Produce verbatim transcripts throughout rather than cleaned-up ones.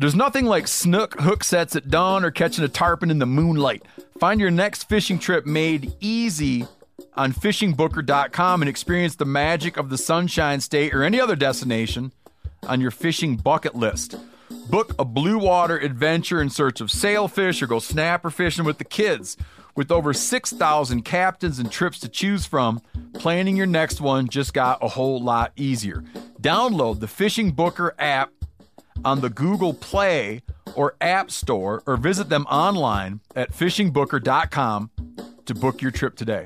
There's nothing like snook hook sets at dawn or catching a tarpon in the moonlight. Find your next fishing trip made easy on fishing booker dot com and experience the magic of the Sunshine State or any other destination on your fishing bucket list. Book a blue water adventure in search of sailfish or go snapper fishing with the kids. With over six thousand captains and trips to choose from, planning your next one just got a whole lot easier. Download the Fishing Booker app on the Google Play or App Store or visit them online at fishing booker dot com to book your trip today.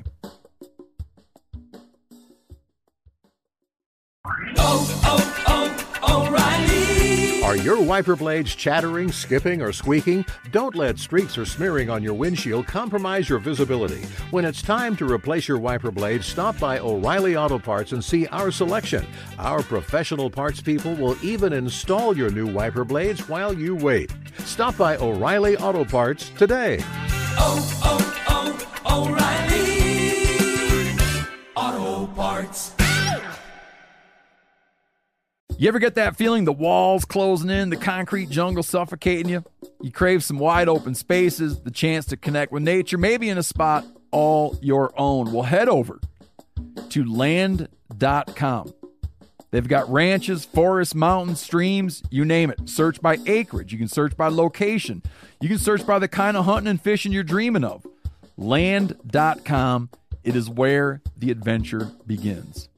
Oh, oh, oh, O'Reilly. Are your wiper blades chattering, skipping, or squeaking? Don't let streaks or smearing on your windshield compromise your visibility. When it's time to replace your wiper blades, stop by O'Reilly Auto Parts and see our selection. Our professional parts people will even install your new wiper blades while you wait. Stop by O'Reilly Auto Parts today. Oh, oh, oh, O'Reilly Auto Parts. You ever get that feeling the walls closing in, the concrete jungle suffocating you? You crave some wide open spaces, the chance to connect with nature, maybe in a spot all your own. Well, head over to land dot com. They've got ranches, forests, mountains, streams, you name it. Search by acreage. You can search by location. You can search by the kind of hunting and fishing you're dreaming of. land dot com. It is where the adventure begins.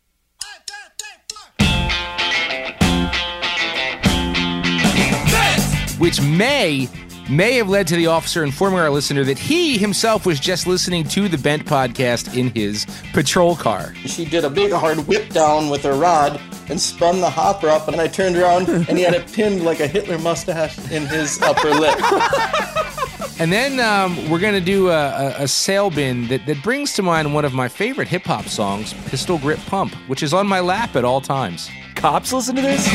Which may may have led to the officer informing our listener that he himself was just listening to the Bent podcast in his patrol car. She did a big hard whip down with her rod and spun the hopper up, and I turned around and he had it pinned like a Hitler mustache in his upper lip. And then um, we're going to do a, a, a sail bin that, that brings to mind one of my favorite hip-hop songs, Pistol Grip Pump, which is on my lap at all times. Cops listen to this?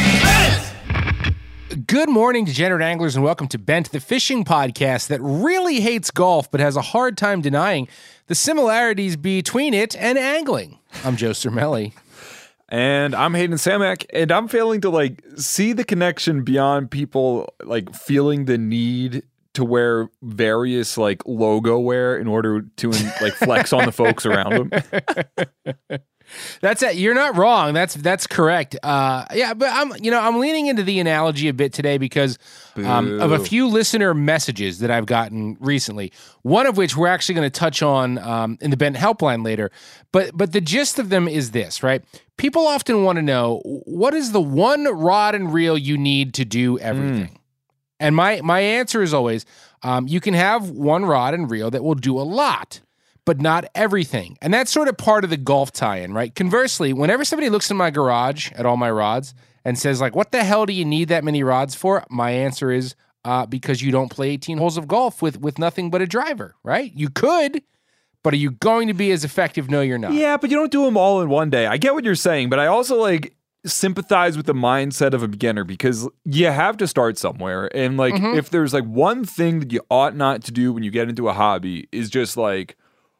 Good morning, degenerate anglers, and welcome to Bent, the fishing podcast that really hates golf but has a hard time denying the similarities between it and angling. I'm Joe Cermelli. And I'm Hayden Samak, and I'm failing to, like, see the connection beyond people, like, feeling the need to wear various, like, logo wear in order to, like, flex on the folks around them. That's it. You're not wrong. That's that's correct. Uh, yeah, but I'm you know I'm leaning into the analogy a bit today because um, of a few listener messages that I've gotten recently. One of which we're actually going to touch on um, in the Bent Helpline later. But but the gist of them is this, right? People often want to know, what is the one rod and reel you need to do everything? Mm. And my my answer is always, um, you can have one rod and reel that will do a lot, but not everything. And that's sort of part of the golf tie-in, right? Conversely, whenever somebody looks in my garage at all my rods and says, like, what the hell do you need that many rods for? My answer is, uh, because you don't play eighteen holes of golf with, with nothing but a driver, right? You could, but are you going to be as effective? No, you're not. Yeah, but you don't do them all in one day. I get what you're saying, but I also, like, sympathize with the mindset of a beginner because you have to start somewhere. And, like, mm-hmm. if there's, like, one thing that you ought not to do when you get into a hobby is just, like,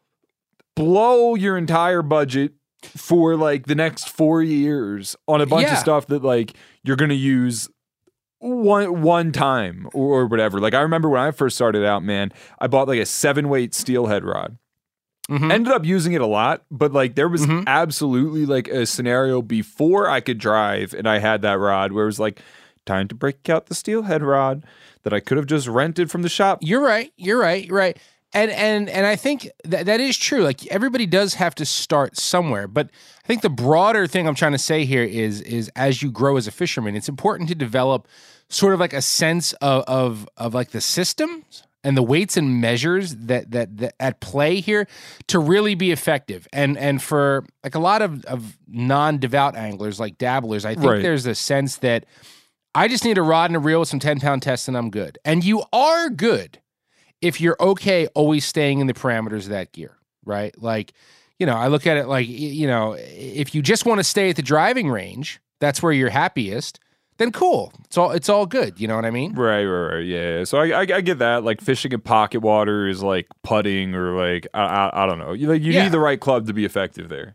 blow your entire budget for like the next four years on a bunch yeah. of stuff that like you're going to use one one time or, or whatever. Like I remember when I first started out, man, I bought like a seven weight steelhead rod. Mm-hmm. Ended up using it a lot, but like there was mm-hmm. absolutely like a scenario before I could drive and I had that rod where it was like time to break out the steelhead rod that I could have just rented from the shop. You're right. You're right. You're right. And and and I think that that is true. Like everybody does have to start somewhere. But I think the broader thing I'm trying to say here is is as you grow as a fisherman, it's important to develop sort of like a sense of of, of like the systems and the weights and measures that, that that at play here to really be effective. And and for like a lot of, of non-devout anglers, like dabblers, I think right. there's a sense that I just need a rod and a reel with some ten-pound tests and I'm good. And you are good if you're okay always staying in the parameters of that gear, right? Like, you know, I look at it like, you know, if you just want to stay at the driving range, that's where you're happiest, then cool. It's all it's all good. You know what I mean? Right, right, right. Yeah. So I, I, I get that. Like fishing in pocket water is like putting or like I, I, I don't know. You like you yeah. need the right club to be effective there.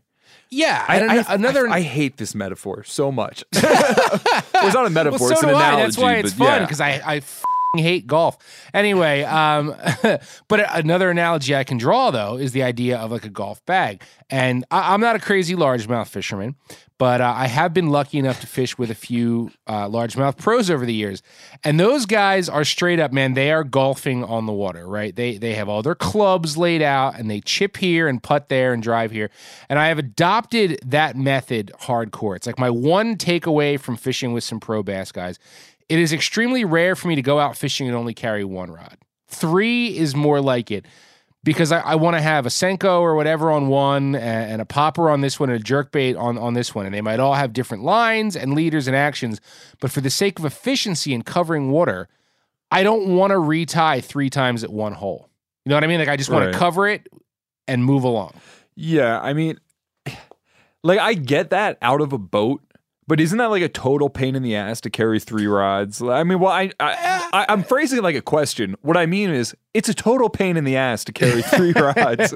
Yeah, I, and I, an- another. I, I hate this metaphor so much. Well, it's not a metaphor; well, so it's an do I. analogy. That's why it's but fun yeah. because I I f***ing hate golf. Anyway, um, but another analogy I can draw though is the idea of like a golf bag. And I, I'm not a crazy largemouth fisherman, but uh, I have been lucky enough to fish with a few uh, largemouth pros over the years. And those guys are straight up, man. They are golfing on the water, right? They they have all their clubs laid out and they chip here and putt there and drive here. And I have adopted that method hardcore. It's like my one takeaway from fishing with some pro bass guys. It is extremely rare for me to go out fishing and only carry one rod. Three is more like it. Because I, I want to have a Senko or whatever on one and, and a popper on this one and a jerkbait on, on this one. And they might all have different lines and leaders and actions. But for the sake of efficiency and covering water, I don't want to retie three times at one hole. You know what I mean? Like I just want Right. to cover it and move along. Yeah, I mean, like I get that out of a boat, but isn't that like a total pain in the ass to carry three rods? I mean, well, I, I, I I'm phrasing it like a question. What I mean is, it's a total pain in the ass to carry three rods.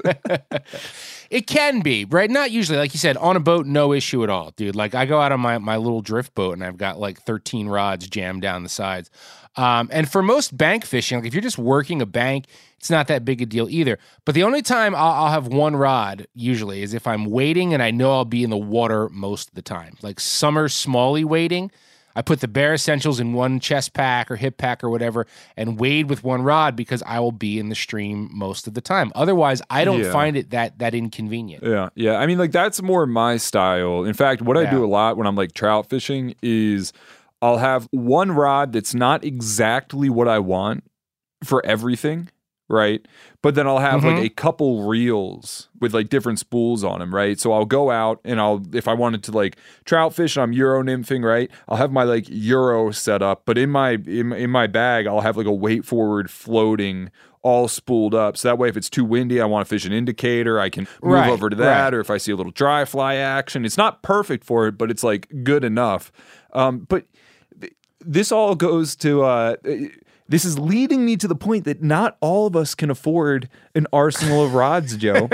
It can be, right? Not usually. Like you said, on a boat, no issue at all, dude. Like I go out on my, my little drift boat and I've got like thirteen rods jammed down the sides. Um, and for most bank fishing, like if you're just working a bank, it's not that big a deal either. But the only time I'll, I'll have one rod usually is if I'm wading and I know I'll be in the water most of the time. Like summer smalley wading, I put the bare essentials in one chest pack or hip pack or whatever and wade with one rod because I will be in the stream most of the time. Otherwise, I don't Yeah. find it that that inconvenient. Yeah, yeah. I mean, like that's more my style. In fact, what I Yeah. do a lot when I'm like trout fishing is I'll have one rod that's not exactly what I want for everything, right? But then I'll have Mhm. like a couple reels with like different spools on them, right? So I'll go out and I'll, if I wanted to like trout fish and I'm Euro nymphing, right? I'll have my like Euro set up, but in my in, in my bag, I'll have like a weight forward floating all spooled up. So that way, if it's too windy, I want to fish an indicator, I can move Right, over to that. right. Or if I see a little dry fly action, it's not perfect for it, but it's like good enough. Um, but th- this all goes to, uh, this is leading me to the point that not all of us can afford an arsenal of rods, Joe.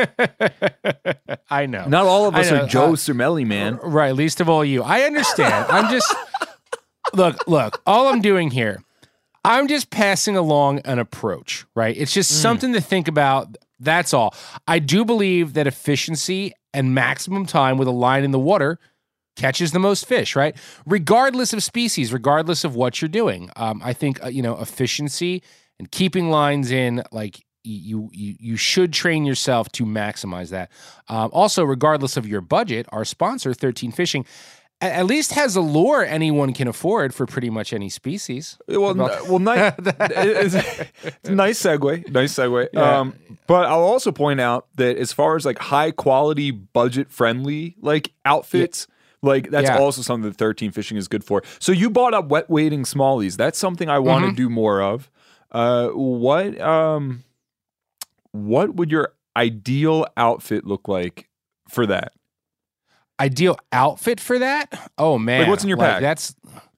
I know. Not all of I us know. are Joe Uh, Cermelli, man. Right, least of all you. I understand. I'm just look, look, all I'm doing here, I'm just passing along an approach, right? It's just something to think about. That's all. I do believe that efficiency and maximum time with a line in the water catches the most fish, right? Regardless of species, regardless of what you're doing. Um, I think, uh, you know, efficiency and keeping lines in, like, you you you should train yourself to maximize that. Um, also, regardless of your budget, our sponsor, thirteen Fishing, a- at least has a lure anyone can afford for pretty much any species. Well, n- well, nice, it's, it's a nice segue, nice segue. Yeah. Um, but I'll also point out that as far as like high quality, budget friendly like outfits, like that's Yeah. also something that thirteen Fishing is good for. So you bought up wet wading smallies. That's something I want to Mhm. do more of. Uh, what um, what would your ideal outfit look like for that? Ideal outfit for that? Oh man, Like, what's in your pack? That's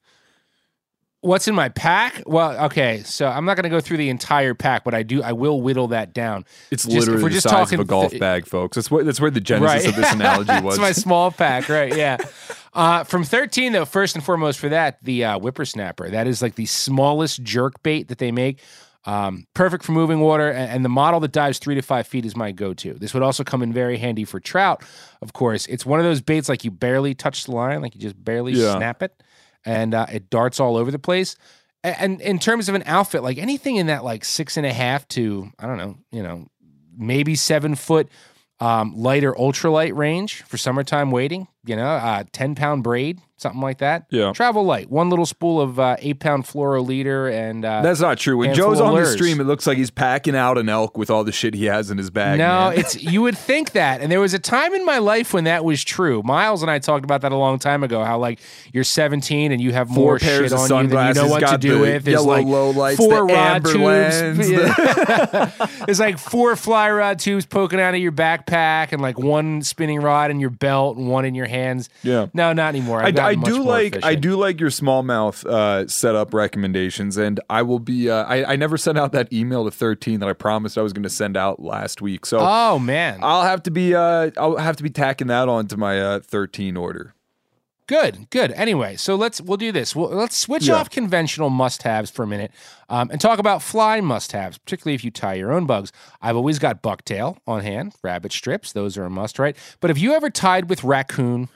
what's in my pack. Well, okay, so I'm not going to go through the entire pack, but I do. I will whittle that down. It's Just- if literally we're the just size talking of a golf th- bag, folks. That's where that's where the genesis Right. of this analogy was. It's my small pack, right? Yeah. Uh, from thirteen, though, first and foremost for that, the uh, whippersnapper. That is like the smallest jerk bait that they make. Um, perfect for moving water, and, and the model that dives three to five feet is my go-to. This would also come in very handy for trout, of course. It's one of those baits like you barely touch the line, like you just barely Yeah. snap it, and uh, it darts all over the place. A- And in terms of an outfit, like anything in that like six and a half to, I don't know, you know, maybe seven foot um, light or ultralight range for summertime wading, you know, uh, ten pound braid, something like that. Yeah. Travel light, one little spool of uh, eight pound fluoro leader. And uh, That's not true. When handful Joe's of on the lures. stream, it looks like he's packing out an elk with all the shit he has in his bag. no, man. it's you would think that. And there was a time in my life when that was true. Miles and I talked about that a long time ago, how like you're seventeen and you have Four more pairs shit of on you than you sunglasses, know what to got do the with. There's yellow like low lights, four the rod amber tubes. lens, Yeah. There's like four fly rod tubes poking out of your backpack and like one spinning rod in your belt and one in your hands. Yeah. No, not anymore. I've I, gotten I much do more like I efficient. do like your smallmouth uh, setup recommendations, and I will be. Uh, I, I never sent out that email to thirteen that I promised I was going to send out last week. So Oh man. I'll have to be. Uh, I'll have to be tacking that on to my uh, thirteen order. Good, good. Anyway, so let's we'll do this. We'll, let's switch Yeah. off conventional must-haves for a minute um, and talk about fly must-haves, particularly if you tie your own bugs. I've always got bucktail on hand, rabbit strips; those are a must, right? But have you ever tied with raccoon?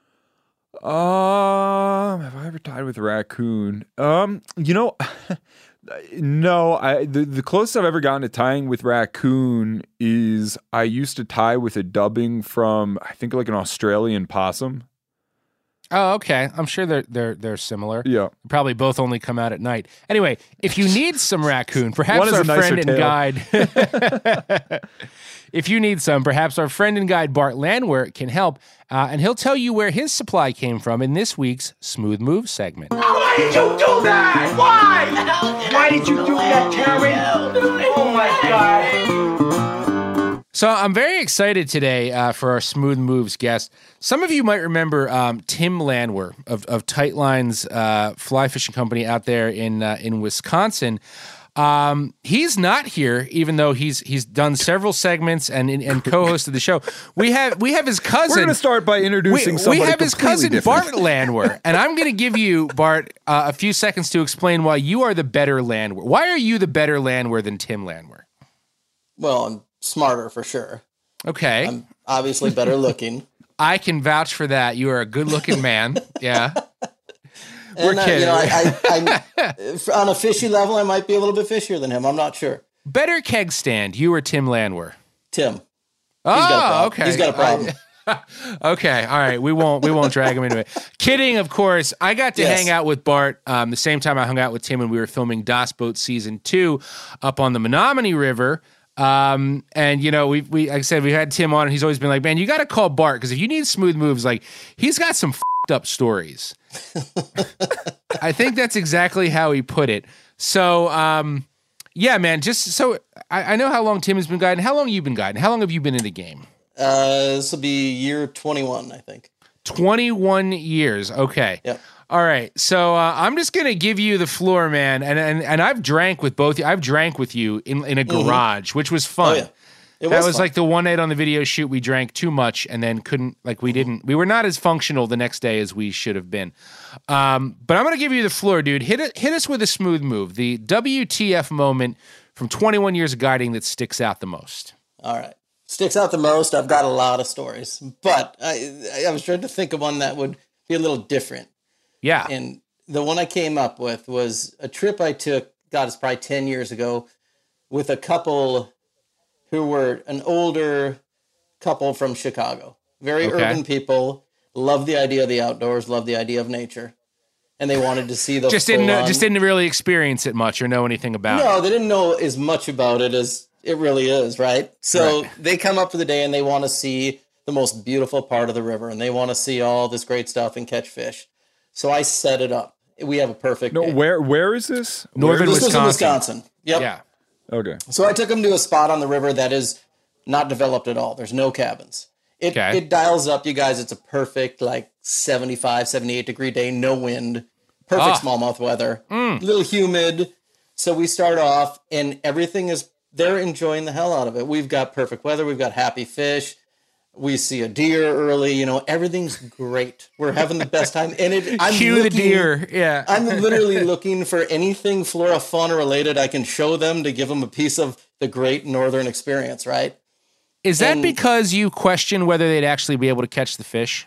Um, have I ever tied with a raccoon? Um, you know, no. I the, the closest I've ever gotten to tying with raccoon is I used to tie with a dubbing from I think like an Australian possum. Oh, okay. I'm sure they're they're they're similar. Yeah. Probably both only come out at night. Anyway, if you need some raccoon, perhaps One is our a nicer friend and tail. guide. If you need some, perhaps our friend and guide Bart Landwehr can help, uh, and he'll tell you where his supply came from in this week's Smooth Move segment. Why did you do that? Why? Why did you do that, Terry? Oh my God. So I'm very excited today uh, for our Smooth Moves guest. Some of you might remember um, Tim Landwehr of, of Tightline's uh, fly fishing company out there in uh, in Wisconsin. Um, he's not here, even though he's he's done several segments and and, and co-hosted the show. We have we have his cousin. We're going to start by introducing we, somebody we have his completely cousin different. Bart Landwehr, and I'm going to give you Bart uh, a few seconds to explain why you are the better Landwehr. Why are you the better Landwehr than Tim Landwehr? Well, I'm smarter for sure. Okay, I'm obviously better looking. I can vouch for that. You are a good-looking man. Yeah. We're And, uh, kidding. You know, I, I, I, on a fishy level, I might be a little bit fishier than him. I'm not sure. Better keg stand, you or Tim Landwehr? Tim. Oh, He's got a problem. okay. He's got a problem. Okay, all right. We won't we won't drag him into it. Kidding, of course. I got to Yes. hang out with Bart um, the same time I hung out with Tim when we were filming Das Boat season two up on the Menominee River. Um, and you know, we we like I said, we had Tim on, and he's always been like, man, you got to call Bart because if you need smooth moves, like he's got some f***ed up stories. I think that's exactly how he put it. So, um, yeah, man. Just so I, I know how long Tim has been guiding. How long have you been guiding? How long have you been in the game? Uh, this will be year twenty-one, I think. twenty-one years. Okay. Yep. All right. So uh, I'm just gonna give you the floor, man. And and and I've drank with both. I've drank with you in in a garage, which was fun. Oh, yeah. It That was was fun. like the one night on the video shoot we drank too much and then couldn't like we didn't we were not as functional the next day as we should have been. Um, but I'm gonna give you the floor, dude. Hit it hit us with a smooth move. The W T F moment from twenty-one years of guiding that sticks out the most. All right. Sticks out the most. I've got a lot of stories, but I, I was trying to think of one that would be a little different. Yeah. And the one I came up with was a trip I took, God, it's probably ten years ago, with a couple who were an older couple from Chicago. Very Okay. urban people, love the idea of the outdoors, love the idea of nature. And they wanted to see the just didn't know, full-on- just didn't really experience it much or know anything about it. No, they didn't know as much about it as it really is, right? So Right. they come up for the day and they want to see the most beautiful part of the river and they want to see all this great stuff and catch fish. So I set it up. We have a perfect No, day. where where is this? Northern This was in Wisconsin. Wisconsin. Yep. Yeah. Okay. So I took them to a spot on the river that is not developed at all. There's no cabins. It, Okay. it dials up, you guys. It's a perfect, like seventy-five, seventy-eight degree day, no wind, perfect Ah. smallmouth weather, a little humid. So we start off, and everything is, they're enjoying the hell out of it. We've got perfect weather, we've got happy fish. We see a deer early, you know, everything's great. We're having the best time. And it, I'm Cue the looking- deer. Yeah. I'm literally looking for anything flora fauna related I can show them to give them a piece of the great northern experience, right? Is that and- because you question whether they'd actually be able to catch the fish?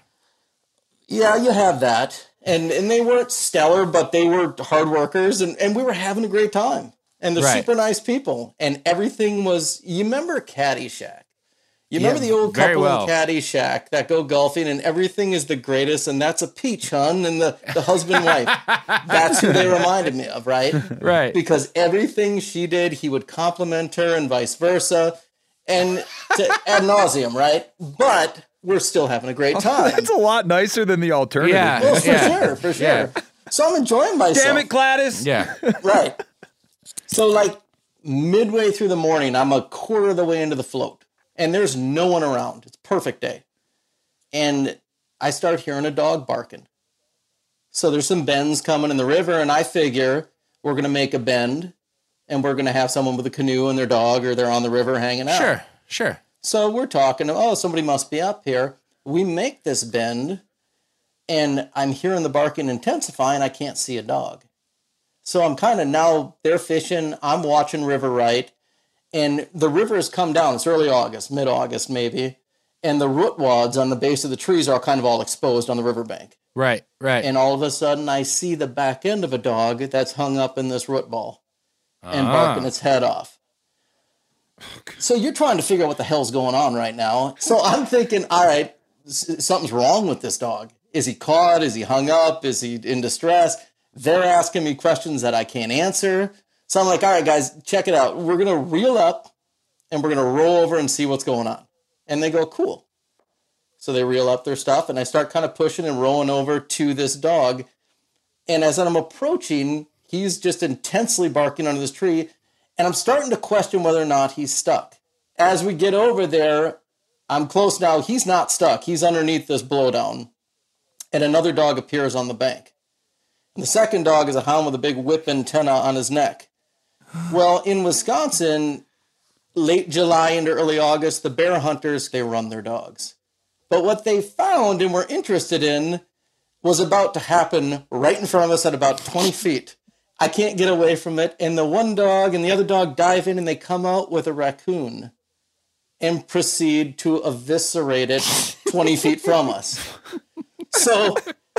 Yeah, you have that. And and they weren't stellar, but they were hard workers and, and we were having a great time. And they're Right. super nice people. And everything was, you remember Caddyshack? You remember Yeah, the old very couple well. in Caddyshack that go golfing and everything is the greatest and that's a peach, hun, and the, the husband wife. That's who they reminded me of, right? Right. Because everything she did, he would compliment her and vice versa. And to ad nauseum, right? But we're still having a great time. That's a lot nicer than the alternative. Yeah. Well, for Yeah. sure, for sure. Yeah. So I'm enjoying myself. Damn it, Gladys. Yeah. Right. So like midway through the morning, I'm a quarter of the way into the float and there's no one around. It's a perfect day. And I start hearing a dog barking. So there's some bends coming in the river, and I figure we're going to make a bend, and we're going to have someone with a canoe and their dog, or they're on the river hanging out. Sure, sure. So we're talking, oh, somebody must be up here. We make this bend, and I'm hearing the barking intensify, and I can't see a dog. So I'm kind of now, they're fishing, I'm watching River Right, and the river has come down. It's early August, mid-August maybe, and the root wads on the base of the trees are kind of all exposed on the riverbank. Right, right. And all of a sudden, I see the back end of a dog that's hung up in this root ball and Ah. barking its head off. So you're trying to figure out what the hell's going on right now. So I'm thinking, all right, s- something's wrong with this dog. Is he caught? Is he hung up? Is he in distress? They're asking me questions that I can't answer. So I'm like, all right, guys, check it out. We're going to reel up and we're going to roll over and see what's going on. And they go, cool. So they reel up their stuff and I start kind of pushing and rolling over to this dog. And as I'm approaching, he's just intensely barking under this tree. And I'm starting to question whether or not he's stuck. As we get over there, I'm close now. He's not stuck. He's underneath this blowdown. And another dog appears on the bank. And the second dog is a hound with a big whip antenna on his neck. Well, in Wisconsin, late July into early August, the bear hunters, they run their dogs. But what they found and were interested in was about to happen right in front of us at about twenty feet. I can't get away from it. And the one dog and the other dog dive in and they come out with a raccoon and proceed to eviscerate it twenty feet from us. So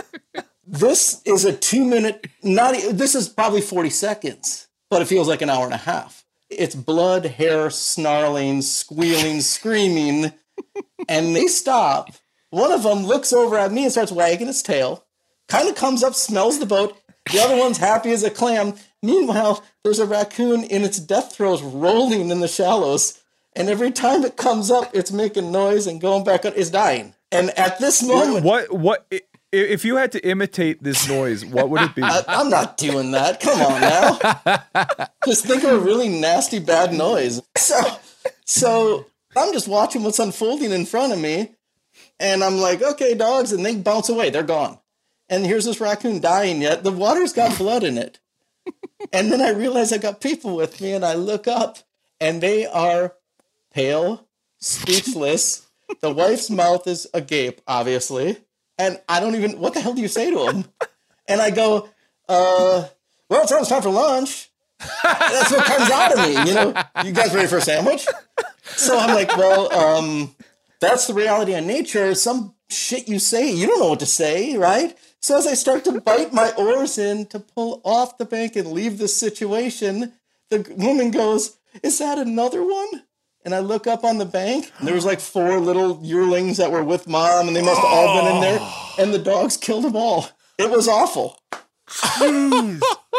this is a two minute, not, this is probably forty seconds, but it feels like an hour and a half. It's blood, hair, snarling, squealing, screaming, and they stop. One of them looks over at me and starts wagging its tail, kind of comes up, smells the boat. The other one's happy as a clam. Meanwhile, there's a raccoon in its death throes rolling in the shallows. And every time it comes up, it's making noise and going back up. It's dying. And at this moment... What, what, i- if you had to imitate this noise, what would it be? I, I'm not doing that. Come on now. Just think of a really nasty, bad noise. So, so I'm just watching what's unfolding in front of me. And I'm like, okay, dogs. And they bounce away. They're gone. And here's this raccoon dying yet. The water's got blood in it. And then I realize I got people with me and I look up and they are pale, speechless. The wife's mouth is agape, obviously. And I don't even, what the hell do you say to them? And I go, uh, well, it's almost time for lunch. That's what comes out of me. You know, you guys ready for a sandwich? So I'm like, well, um, that's the reality of nature. Some shit you say, you don't know what to say, right? So as I start to bite my oars in to pull off the bank and leave the situation, the woman goes, is that another one? And I look up on the bank, and there was like four little yearlings that were with mom, and they must have all been in there, and the dogs killed them all. It was awful. And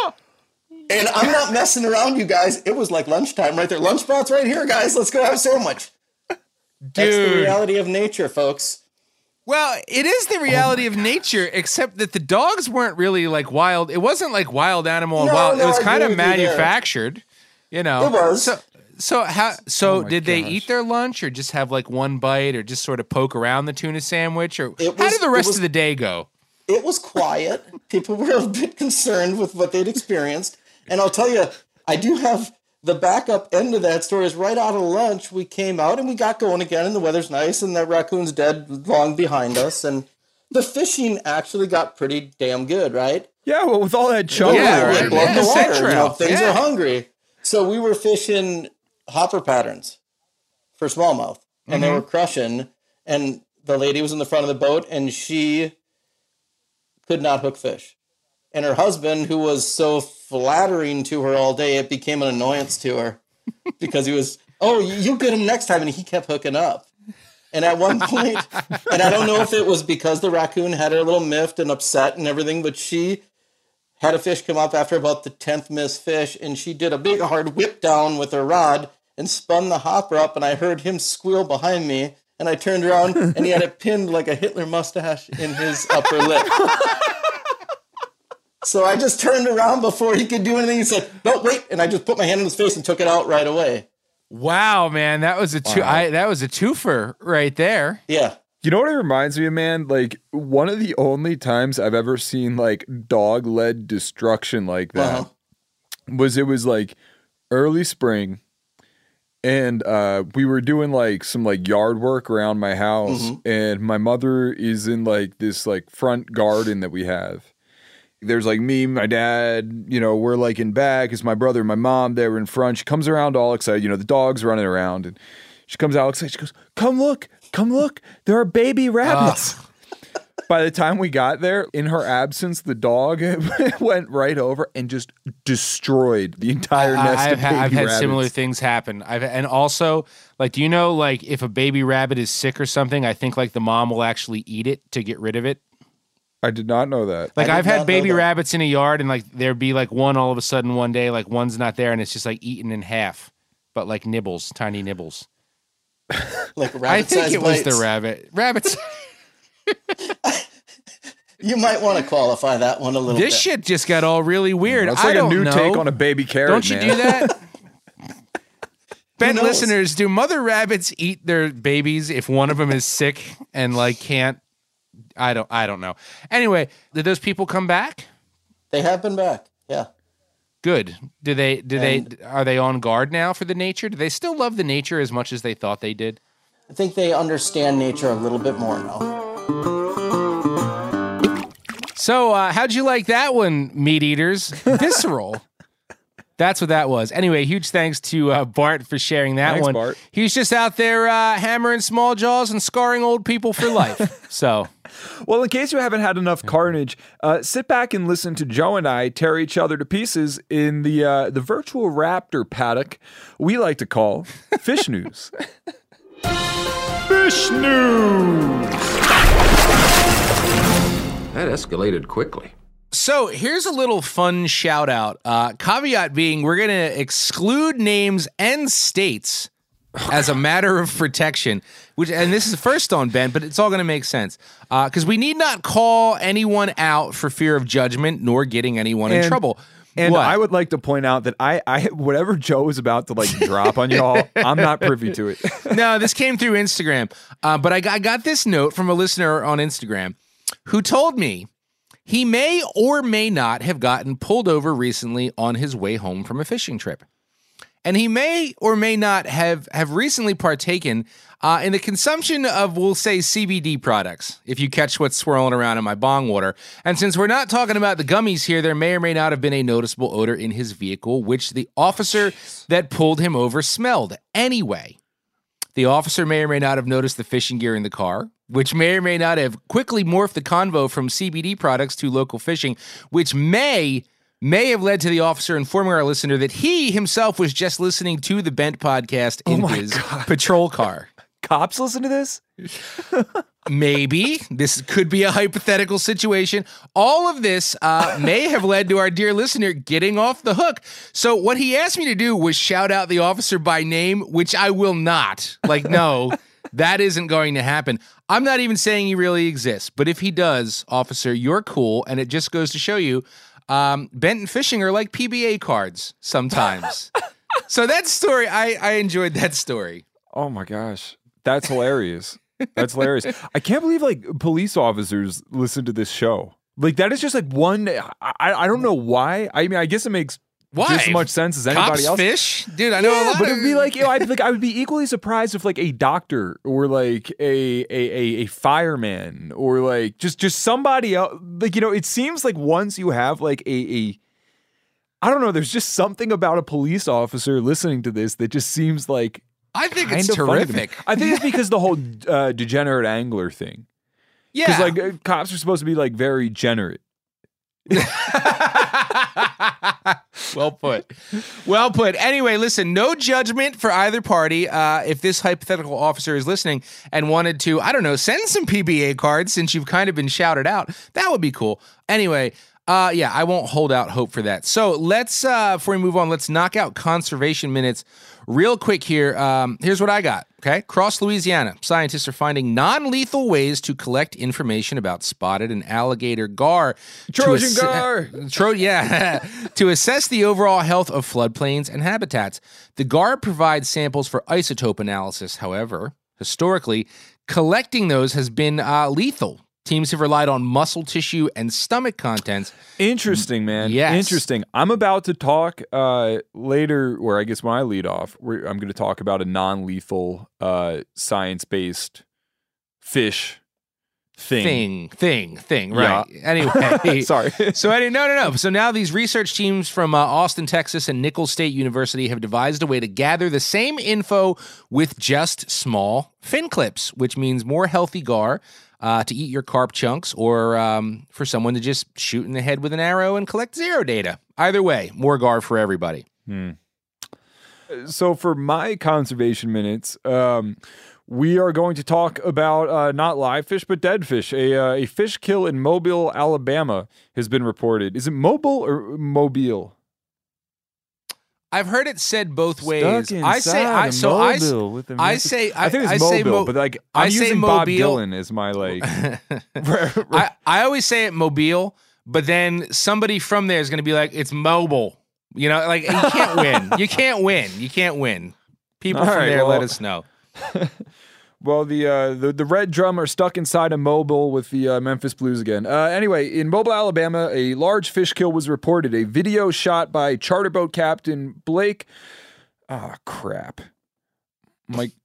I'm not messing around, you guys. It was like lunchtime right there. Lunch spot's right here, guys. Let's go have a sandwich. That's the reality of nature, folks. Well, it is the reality of nature, except that the dogs weren't really like wild. It wasn't like wild animal and No, wild. no, it was I kind agree of with you there. manufactured, you know. It was. So, so how? So Oh my did they gosh. eat their lunch, or just have like one bite, or just sort of poke around the tuna sandwich, or It how was- did the it rest was- of the day go? It was quiet. People were a bit concerned with what they'd experienced. And I'll tell you, I do have the backup end of that story is right out of lunch. We came out and we got going again, and the weather's nice, and that raccoon's dead long behind us. And the fishing actually got pretty damn good, right? Yeah, well, with all that chum. Yeah, we right. love Yeah, the water. central. You know, things Yeah. are hungry. So we were fishing hopper patterns for smallmouth, and they were crushing. And the lady was in the front of the boat, and she could not hook fish. And her husband, who was so flattering to her all day, it became an annoyance to her because he was, oh, you- you'll get him next time. And he kept hooking up. And at one point, and I don't know if it was because the raccoon had her a little miffed and upset and everything, but she had a fish come up after about the tenth missed fish, and she did a big hard whip down with her rod and spun the hopper up, and I heard him squeal behind me, and I turned around, and he had it pinned like a Hitler mustache in his upper lip. So I just turned around before he could do anything. He said, no, wait, and I just put my hand in his face and took it out right away. Wow, man, that was a two. I, that was a twofer right there. Yeah. You know what it reminds me of, man? Like, one of the only times I've ever seen, like, dog-led destruction like that Uh-huh. was it was, like, early spring, and uh, we were doing, like, some, like, yard work around my house, Mm-hmm. and my mother is in, like, this, like, front garden that we have. There's, like, me, my dad, you know, we're, like, in back. It's my brother and my mom. They were in front. She comes around all excited. You know, the dog's running around, and she comes out excited. She goes, come look. Come look, there are baby rabbits. By the time we got there, in her absence, the dog went right over and just destroyed the entire I- nest I've, of ha- baby I've had rabbits. similar things happen. I've and also like, do you know like if a baby rabbit is sick or something, I think like the mom will actually eat it to get rid of it. I did not know that. Like I did I've not had know baby that. rabbits in a yard, and like there'd be like one all of a sudden one day, like one's not there, and it's just like eaten in half, but like nibbles, tiny nibbles. Like I rabbit think size it was bites. the rabbit. Rabbits. You might want to qualify that one a little This bit. shit just got all really weird. That's I like a don't new know. take on a baby carrot, Don't you man. do that? Ben, knows? listeners, do mother rabbits eat their babies if one of them is sick and like can't? I don't. I don't know. Anyway, did those people come back? They have been back. Yeah. Good. Do they? Do And- they? Are they on guard now for the nature? Do they still love the nature as much as they thought they did? I think they understand nature a little bit more now. So, uh, how'd you like that one, meat eaters? Visceral. That's what that was. Anyway, huge thanks to uh, Bart for sharing that Thanks, one. Bart. He's just out there uh, hammering small jaws and scarring old people for life. So, Well, in case you haven't had enough carnage, uh, sit back and listen to Joe and I tear each other to pieces in the uh, the virtual raptor paddock we like to call Fish News. Fish News! That escalated quickly. so here's a little fun shout out. Uh, caveat being, we're going to exclude names and states as a matter of protection. Which, and this is first on Ben, but it's all going to make sense because we need not call anyone out for fear of judgment nor getting anyone in And- trouble. And What? I would like to point out that I, I whatever Joe is about to like drop on y'all, I'm not privy to it. No, this came through Instagram. Uh, but I got, I got this note from a listener on Instagram who told me he may or may not have gotten pulled over recently on his way home from a fishing trip. And he may or may not have, have recently partaken uh, in the consumption of, we'll say, C B D products, if you catch what's swirling around in my bong water. And since we're not talking about the gummies here, there may or may not have been a noticeable odor in his vehicle, which the officer that pulled him over smelled. Anyway, the officer may or may not have noticed the fishing gear in the car, which may or may not have quickly morphed the convo from C B D products to local fishing, which may may have led to the officer informing our listener that he himself was just listening to the Bent podcast in my his God. patrol car. Cops listen to this? Maybe this could be a hypothetical situation. All of this uh, may have led to our dear listener getting off the hook. So what he asked me to do was shout out the officer by name, which I will not. Like, no, that isn't going to happen. I'm not even saying he really exists, but if he does, officer, you're cool. And it just goes to show you, um, Benton fishing are like P B A cards sometimes. So that story, I, I enjoyed that story. Oh my gosh. That's hilarious. That's hilarious. I can't believe like police officers listen to this show. Like that is just like one. I, I don't know why. I mean, I guess it makes Why? just as much sense as anybody Cops else. fish? Dude, I know a Yeah, lot but of- it'd be like, you know, I'd like I would be equally surprised if like a doctor or like a a a, a fireman or like just just somebody else. Like, you know, it seems like once you have like a a I don't know, there's just something about a police officer listening to this that just seems like I think kind it's of funny to me. terrific. I think it's because the whole uh, degenerate angler thing. Yeah. Because like uh, cops are supposed to be like very generate. well put. Well put. Anyway, listen, no judgment for either party. Uh, if this hypothetical officer is listening and wanted to, I don't know, send some P B A cards since you've kind of been shouted out, that would be cool. Anyway, uh, yeah, I won't hold out hope for that. So let's, uh, before we move on, let's knock out conservation minutes real quick here. Um, here's what I got. Okay. Across Louisiana, scientists are finding non-lethal ways to collect information about spotted and alligator gar. to Trojan ass- gar! Tro- yeah, to assess the overall health of floodplains and habitats. The gar provides samples for isotope analysis. However, historically, collecting those has been uh, lethal. Teams have relied on muscle tissue and stomach contents. Interesting, man. Yes. Interesting. I'm about to talk uh, later, or I guess when I lead off, we're, I'm going to talk about a non-lethal, uh, science-based fish thing. Thing, thing, thing, right. Yeah. Anyway. Sorry. So, I didn't, no, no, no. So now these research teams from uh, Austin, Texas and Nicholls State University have devised a way to gather the same info with just small fin clips, which means more healthy gar uh, to eat your carp chunks or um, for someone to just shoot in the head with an arrow and collect zero data. Either way, more gar for everybody. Hmm. So for my conservation minutes, um, we are going to talk about uh, not live fish, but dead fish. A, uh, a fish kill in Mobile, Alabama has been reported. Is it Mobile or Mobile? I've heard it said both Stuck ways. I say I inside so a I, Mobile with a I Memphis- say I, I think it's I Mobile, say Mo- but like I'm I say using Bob Mobile. Dylan as my like. I, I always say it Mobile, but then somebody from there is going to be like, it's mobile. You know, like you can't win. You can't win. You can't win. People All from right, there well- let us know. Well, the, uh, the the Red Drum are stuck inside a Mobile with the uh, Memphis Blues again. Uh, anyway, in Mobile, Alabama, a large fish kill was reported. A video shot by charter boat captain Blake. Ah, oh, crap. Mike.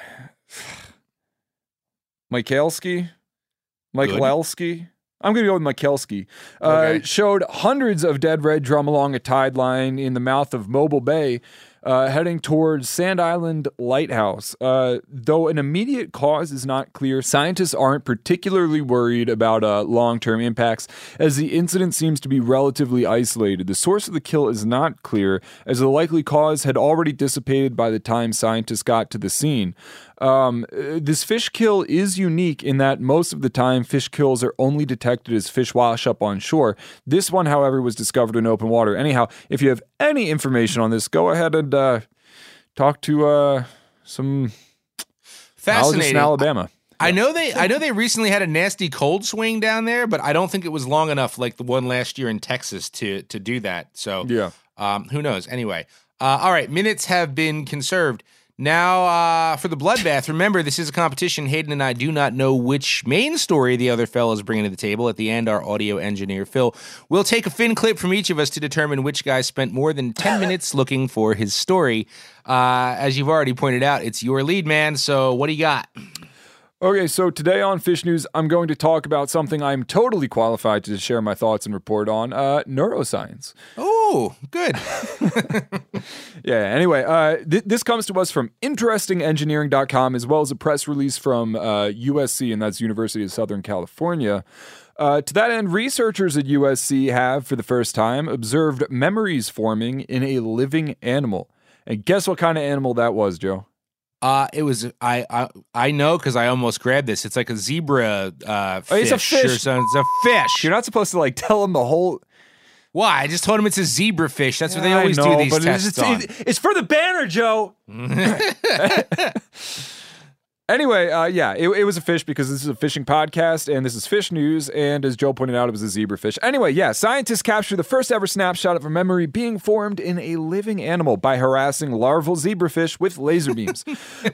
Michalski? Michalski? I'm going to go with Michalski. Uh, Okay. Showed hundreds of dead red drum along a tide line in the mouth of Mobile Bay, uh, heading towards Sand Island Lighthouse. Uh, though an immediate cause is not clear, scientists aren't particularly worried about uh, long-term impacts, as the incident seems to be relatively isolated. The source of the kill is not clear, as the likely cause had already dissipated by the time scientists got to the scene. Um, uh, this fish kill is unique in that most of the time fish kills are only detected as fish wash up on shore. This one, however, was discovered in open water. Anyhow, if you have any information on this, go ahead and uh, talk to uh, some biologists Fascinating. in Alabama. I know they I know they recently had a nasty cold swing down there, but I don't think it was long enough like the one last year in Texas to to do that. So Yeah. um, who knows? Anyway, uh, all right, minutes have been conserved. Now, uh, for the bloodbath, remember, this is a competition. Hayden and I do not know which main story the other fellow is bringing to the table. At the end, our audio engineer, Phil, will take a fin clip from each of us to determine which guy spent more than ten minutes looking for his story. Uh, as you've already pointed out, it's your lead, man. So what do you got? Okay, so today on Fish News, I'm going to talk about something I'm totally qualified to share my thoughts and report on, uh, neuroscience. Oh, good. Yeah, anyway, uh, th- this comes to us from interesting engineering dot com, as well as a press release from uh, U S C, and that's University of Southern California. Uh, to that end, researchers at U S C have, for the first time, observed memories forming in a living animal. And guess what kind of animal that was, Joe? Uh, it was I I, I know because I almost grabbed this. It's like a zebra uh, Oh, fish. it's a fish. Or something. It's a fish. You're not supposed to, like, tell them the whole... Why? I just told him it's a zebra fish. That's what they I always know, do these but tests it's, on. it's, it's for the banner, Joe. Anyway, uh, yeah, it, it was a fish because this is a fishing podcast and this is Fish News. And as Joe pointed out, it was a zebrafish. Anyway, yeah, scientists captured the first ever snapshot of a memory being formed in a living animal by harassing larval zebrafish with laser beams.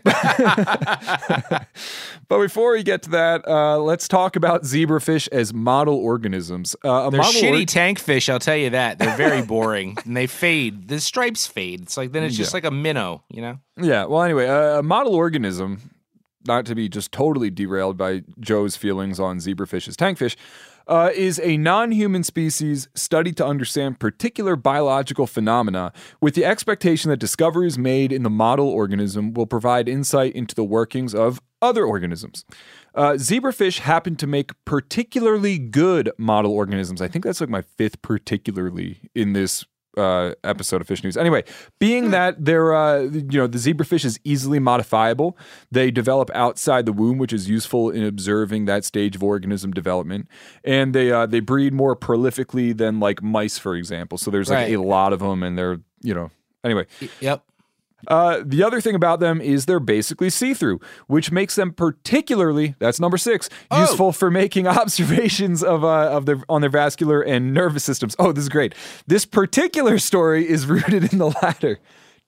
But before we get to that, uh, let's talk about zebrafish as model organisms. Uh, a They're model shitty or- tank fish, I'll tell you that. They're very boring and they fade. The stripes fade. It's like then it's just Yeah. like a minnow, you know? Yeah, well, anyway, uh, a model organism, not to be just totally derailed by Joe's feelings on zebrafish as tankfish, uh, is a non-human species studied to understand particular biological phenomena with the expectation that discoveries made in the model organism will provide insight into the workings of other organisms. Uh, zebrafish happen to make particularly good model organisms. I think that's like my fifth particularly in this uh, episode of Fish News. Anyway, being that they're, uh, you know, the zebrafish is easily modifiable, they develop outside the womb, which is useful in observing that stage of organism development. And they uh, they breed more prolifically than like mice, for example. So there's like Right. a lot of them, and they're, you know, anyway. Yep. Uh, the other thing about them is they're basically see-through, which makes them particularly, that's number six, Oh. useful for making observations of uh, of their on their vascular and nervous systems. Oh, this is great. This particular story is rooted in the latter. Dude,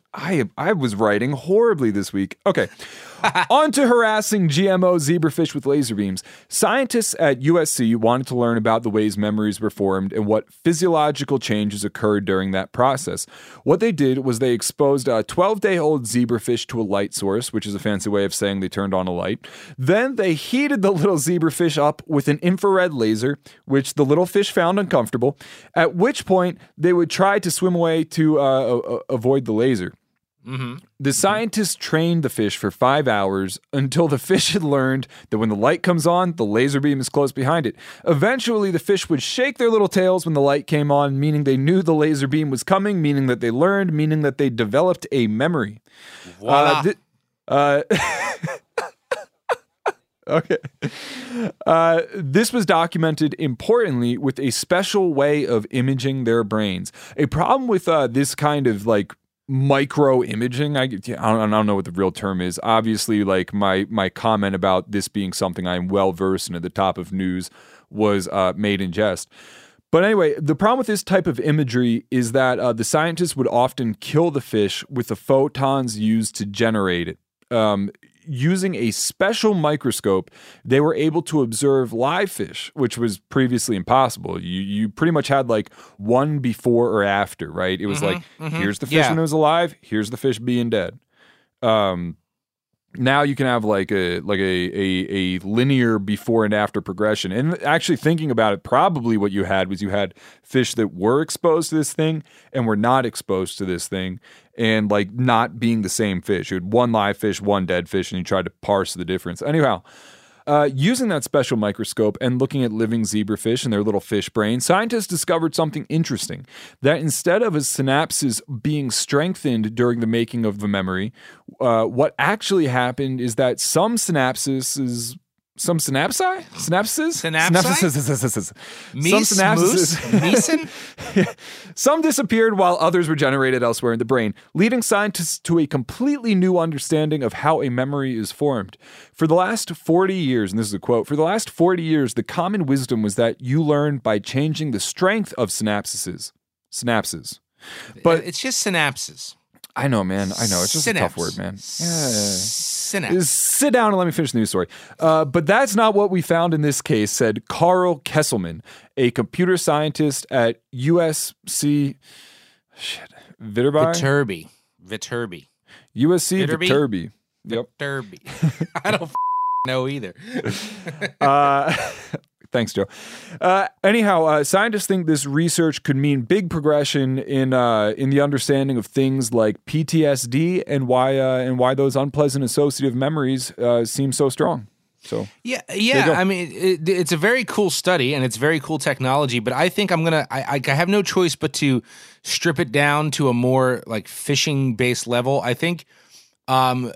I I was writing horribly this week. Okay. On to harassing G M O zebrafish with laser beams. Scientists at U S C wanted to learn about the ways memories were formed and what physiological changes occurred during that process. What they did was they exposed a twelve-day-old zebrafish to a light source, which is a fancy way of saying they turned on a light. Then they heated the little zebrafish up with an infrared laser, which the little fish found uncomfortable, at which point they would try to swim away to uh, avoid the laser. Mm-hmm. The scientists trained the fish for five hours until the fish had learned that when the light comes on, the laser beam is close behind it. Eventually, the fish would shake their little tails when the light came on, meaning they knew the laser beam was coming, meaning that they learned, meaning that they developed a memory. Voila. Uh, th- uh, Okay. Uh, this was documented importantly with a special way of imaging their brains. A problem with uh, this kind of like micro imaging, I, I, don't, I don't know what the real term is. Obviously, like my my comment about this being something I'm well versed in at the top of news was uh, made in jest. But anyway, the problem with this type of imagery is that uh, the scientists would often kill the fish with the photons used to generate it. Um, using a special microscope, they were able to observe live fish, which was previously impossible. You you pretty much had like one before or after, right? It was Mm-hmm, like, mm-hmm. here's the fish Yeah. when it was alive, here's the fish being dead. Um, now you can have like a like a, a a linear before and after progression. And actually thinking about it, probably what you had was you had fish that were exposed to this thing and were not exposed to this thing, and like not being the same fish. You had one live fish, one dead fish, and you tried to parse the difference. Anyhow, uh, using that special microscope and looking at living zebrafish and their little fish brain, scientists discovered something interesting. That instead of a synapses being strengthened during the making of the memory, uh, what actually happened is that some synapses is Some synapsi? Synapses? Synapsi? Synapses. Meese, Some moose, synapses. meeson? Some disappeared while others were generated elsewhere in the brain, leading scientists to a completely new understanding of how a memory is formed. For the last forty years, and this is a quote, for the last forty years, the common wisdom was that you learn by changing the strength of synapses. Synapses. But It's just synapses. I know, man. I know. It's just Synapse. a tough word, man. Yeah. Synapse. Sit down and let me finish the news story. Uh, but that's not what we found in this case, said Carl Kesselman, a computer scientist at U S C. Shit. Viterbi? Viterbi. Viterbi. U S C Viterbi? Viterbi. Yep. Viterbi. I don't f- know either. Uh, thanks, Joe. Uh, anyhow, uh, scientists think this research could mean big progression in uh, in the understanding of things like P T S D and why uh, and why those unpleasant associative memories uh, seem so strong. So Yeah, you yeah. go. I mean, it, it's a very cool study and it's very cool technology. But I think I'm gonna. I, I have no choice but to strip it down to a more like fishing based level. I think. Um,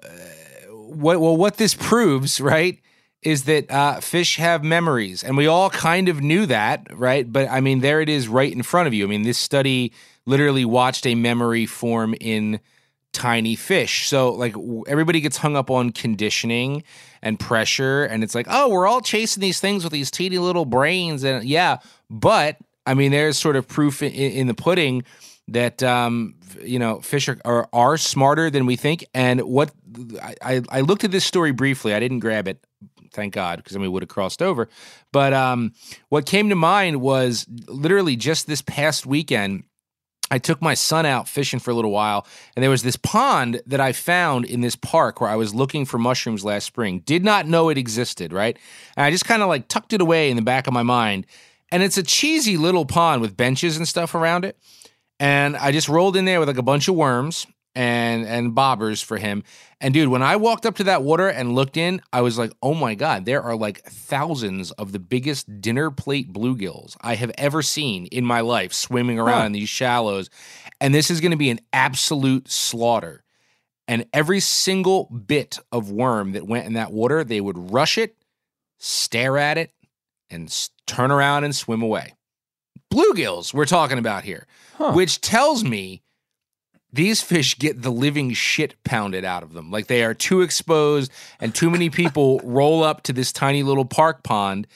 what well, what this proves, right, is that uh, fish have memories, and we all kind of knew that, right? But I mean, there it is, right in front of you. I mean, this study literally watched a memory form in tiny fish. So like w- everybody gets hung up on conditioning and pressure, and it's like, oh, we're all chasing these things with these teeny little brains, and yeah, but I mean, there's sort of proof in, in the pudding that um, you know fish are, are are smarter than we think. And what I, I looked at this story briefly, I didn't grab it, thank God, because I mean, we would have crossed over. But um, what came to mind was literally just this past weekend, I took my son out fishing for a little while, and there was this pond that I found in this park where I was looking for mushrooms last spring. Did not know it existed, right? And I just kind of like tucked it away in the back of my mind. And it's a cheesy little pond with benches and stuff around it. And I just rolled in there with like a bunch of worms and and bobbers for him. And dude, when I walked up to that water and looked in, I was like, oh my God, there are like thousands of the biggest dinner plate bluegills I have ever seen in my life swimming around Huh. in these shallows. And this is going to be an absolute slaughter. And every single bit of worm that went in that water, they would rush it, stare at it, and s- turn around and swim away. Bluegills we're talking about here, Huh. which tells me these fish get the living shit pounded out of them. Like they are too exposed, and too many people roll up to this tiny little park pond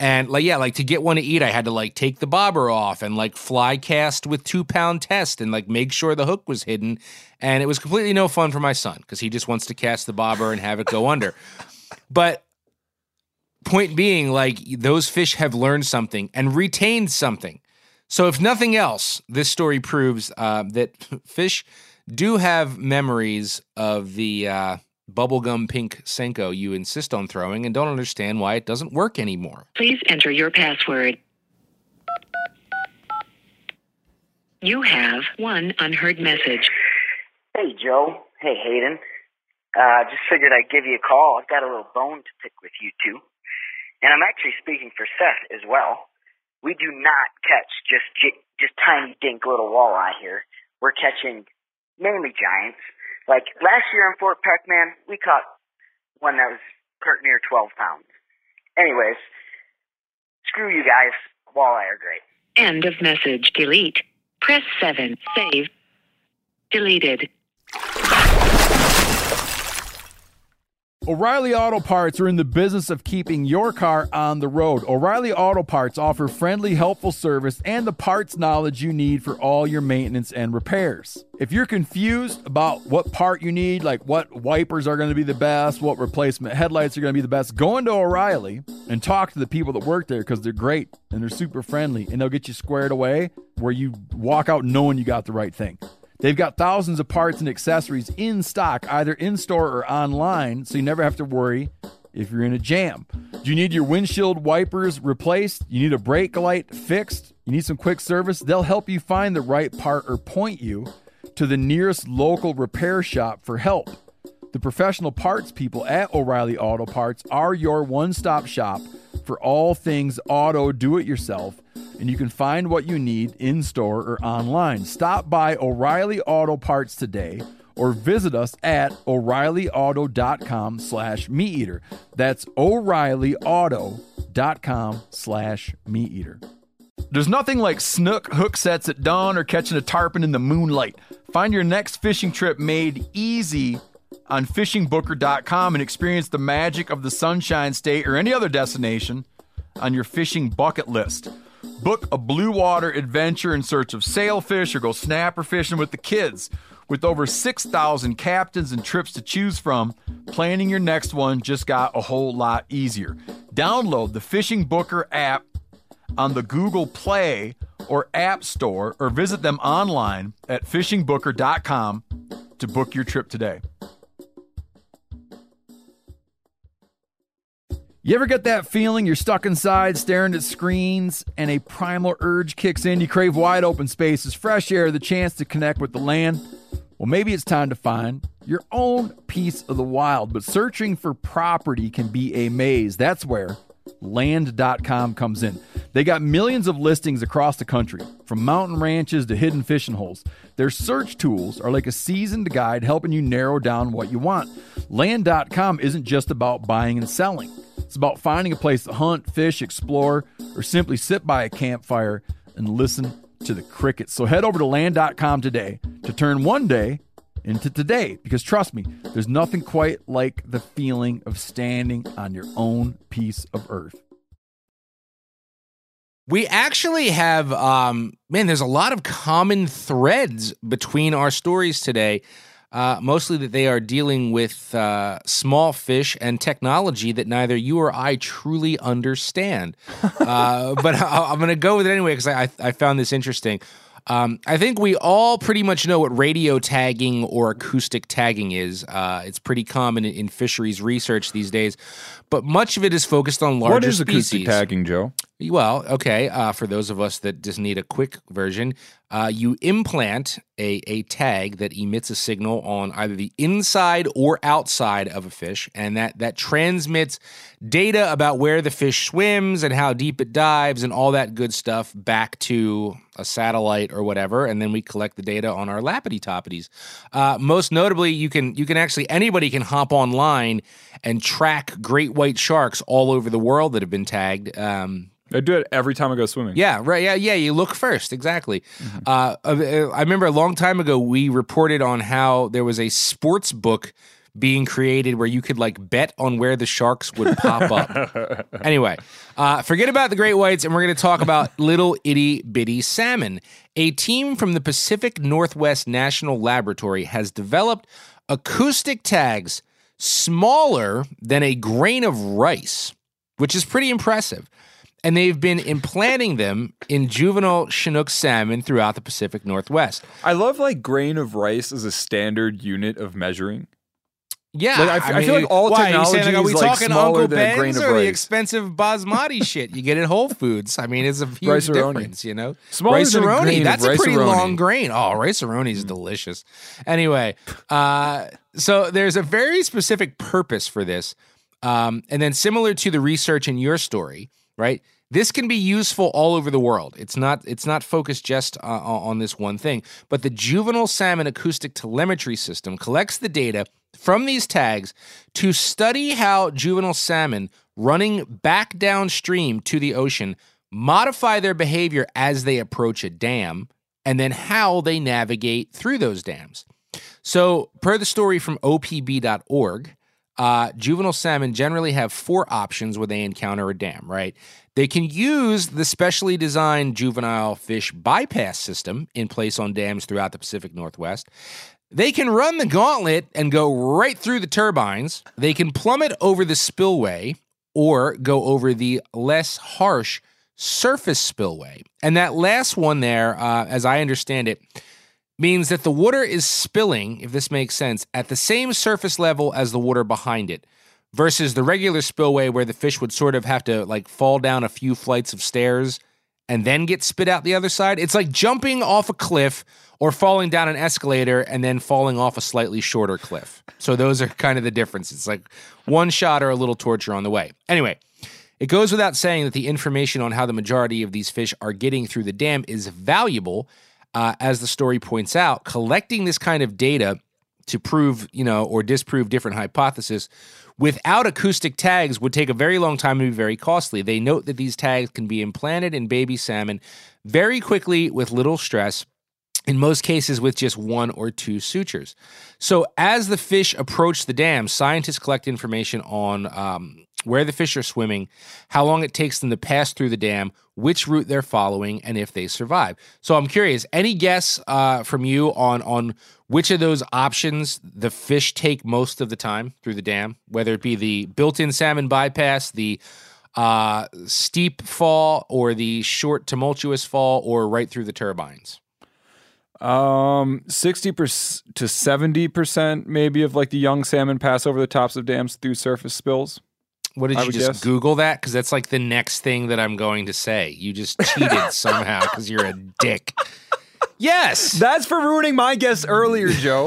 And like, yeah, like to get one to eat, I had to like take the bobber off and like fly cast with two pound test and like make sure the hook was hidden. And it was completely no fun for my son because he just wants to cast the bobber and have it go under. But point being, like, those fish have learned something and retained something. So if nothing else, this story proves uh, that fish do have memories of the uh, bubblegum pink Senko you insist on throwing and don't understand why it doesn't work anymore. Please enter your password. You have one unheard message. Hey, Joe. Hey, Hayden. Uh, just figured I'd give you a call. I've got a little bone to pick with you two. And I'm actually speaking for Seth as well. We do not catch just just tiny dink little walleye here. We're catching mainly giants. Like last year in Fort Peck, man, we caught one that was pert near twelve pounds. Anyways, screw you guys. Walleye are great. End of message. Delete. Press seven. Save. Deleted. O'Reilly Auto Parts are in the business of keeping your car on the road. O'Reilly Auto Parts offer friendly, helpful service and the parts knowledge you need for all your maintenance and repairs. If you're confused about what part you need, like what wipers are going to be the best, what replacement headlights are going to be the best, go into O'Reilly and talk to the people that work there because they're great and they're super friendly and they'll get you squared away where you walk out knowing you got the right thing. They've got thousands of parts and accessories in stock, either in-store or online, so you never have to worry if you're in a jam. Do you need your windshield wipers replaced? You need a brake light fixed? You need some quick service? They'll help you find the right part or point you to the nearest local repair shop for help. The professional parts people at O'Reilly Auto Parts are your one-stop shop for all things auto do-it-yourself, and you can find what you need in-store or online. Stop by O'Reilly Auto Parts today or visit us at o'reillyauto.com slash meat eater. That's o'reillyauto.com slash meat eater. There's nothing like snook hook sets at dawn or catching a tarpon in the moonlight. Find your next fishing trip made easy on fishing booker dot com and experience the magic of the Sunshine State or any other destination on your fishing bucket list. Book a blue water adventure in search of sailfish or go snapper fishing with the kids. With over six thousand captains and trips to choose from, planning your next one just got a whole lot easier. Download the Fishing Booker app on the Google Play or App Store or visit them online at fishing booker dot com to book your trip today. You ever get that feeling you're stuck inside staring at screens and a primal urge kicks in? You crave wide open spaces, fresh air, the chance to connect with the land. Well, maybe it's time to find your own piece of the wild, but searching for property can be a maze. That's where land dot com comes in. They got millions of listings across the country, from mountain ranches to hidden fishing holes. Their search tools are like a seasoned guide helping you narrow down what you want. land dot com isn't just about buying and selling. It's about finding a place to hunt, fish, explore, or simply sit by a campfire and listen to the crickets. So head over to land dot com today to turn one day into today. Because trust me, there's nothing quite like the feeling of standing on your own piece of earth. We actually have, um, man, there's a lot of common threads between our stories today. Uh, mostly that they are dealing with uh, small fish and technology that neither you or I truly understand. uh, but I, I'm going to go with it anyway because I, I found this interesting. Um, I think we all pretty much know what radio tagging or acoustic tagging is. Uh, it's pretty common in, in fisheries research these days, but much of it is focused on larger What is species. acoustic tagging, Joe? Well, okay, uh, for those of us that just need a quick version, uh, you implant a, a tag that emits a signal on either the inside or outside of a fish, and that, that transmits data about where the fish swims and how deep it dives and all that good stuff back to a satellite or whatever, and then we collect the data on our lappity-toppities. Uh, most notably, you can you can actually, anybody can hop online and track great white sharks all over the world that have been tagged. Um, I do it every time I go swimming. Yeah, right. Yeah, yeah. You look first, exactly. Mm-hmm. Uh, I remember a long time ago we reported on how there was a sports book being created where you could like bet on where the sharks would pop up. Anyway, uh, forget about the great whites, and we're going to talk about little itty bitty salmon. A team from the Pacific Northwest National Laboratory has developed acoustic tags smaller than a grain of rice, which is pretty impressive. And they've been implanting them in juvenile Chinook salmon throughout the Pacific Northwest. I love like grain of rice as a standard unit of measuring. Yeah, like, I, f- I, I mean, feel like all why, technology saying, like, are we is like talking smaller Uncle than a grain Ben's of or rice. the expensive basmati shit you get at Whole Foods? I mean, it's a huge Rice-a-roni. difference, you know. Smaller than a Rice-a-roni, grain of that's a pretty rice-a-roni. long grain. Oh, rice-a-roni is delicious. Anyway, uh, so there's a very specific purpose for this, um, and then similar to the research in your story, right? This can be useful all over the world. It's not it's not focused just uh, on this one thing. But the juvenile salmon acoustic telemetry system collects the data from these tags to study how juvenile salmon running back downstream to the ocean modify their behavior as they approach a dam, and then how they navigate through those dams. So, per the story from O P B dot org, uh, juvenile salmon generally have four options when they encounter a dam, right? They can use the specially designed juvenile fish bypass system in place on dams throughout the Pacific Northwest. They can run the gauntlet and go right through the turbines. They can plummet over the spillway or go over the less harsh surface spillway. And that last one there, uh, as I understand it, means that the water is spilling, if this makes sense, at the same surface level as the water behind it, versus the regular spillway where the fish would sort of have to like fall down a few flights of stairs and then get spit out the other side. It's like jumping off a cliff or falling down an escalator and then falling off a slightly shorter cliff. So those are kind of the differences. It's like one shot or a little torture on the way. Anyway, it goes without saying that the information on how the majority of these fish are getting through the dam is valuable. Uh, as the story points out, collecting this kind of data to prove, you know, or disprove different hypotheses without acoustic tags would take a very long time and be very costly. They note that these tags can be implanted in baby salmon very quickly with little stress, in most cases with just one or two sutures. So as the fish approach the dam, scientists collect information on um, where the fish are swimming, how long it takes them to pass through the dam, which route they're following, and if they survive. So I'm curious, any guess uh, from you on on which of those options the fish take most of the time through the dam, whether it be the built-in salmon bypass, the uh, steep fall, or the short tumultuous fall, or right through the turbines? Um, sixty percent to seventy percent maybe of like the young salmon pass over the tops of dams through surface spills. What did I you would just guess. Google that? Because that's like the next thing that I'm going to say. You just cheated somehow because you're a dick. Yes. That's for ruining my guess earlier, Joe.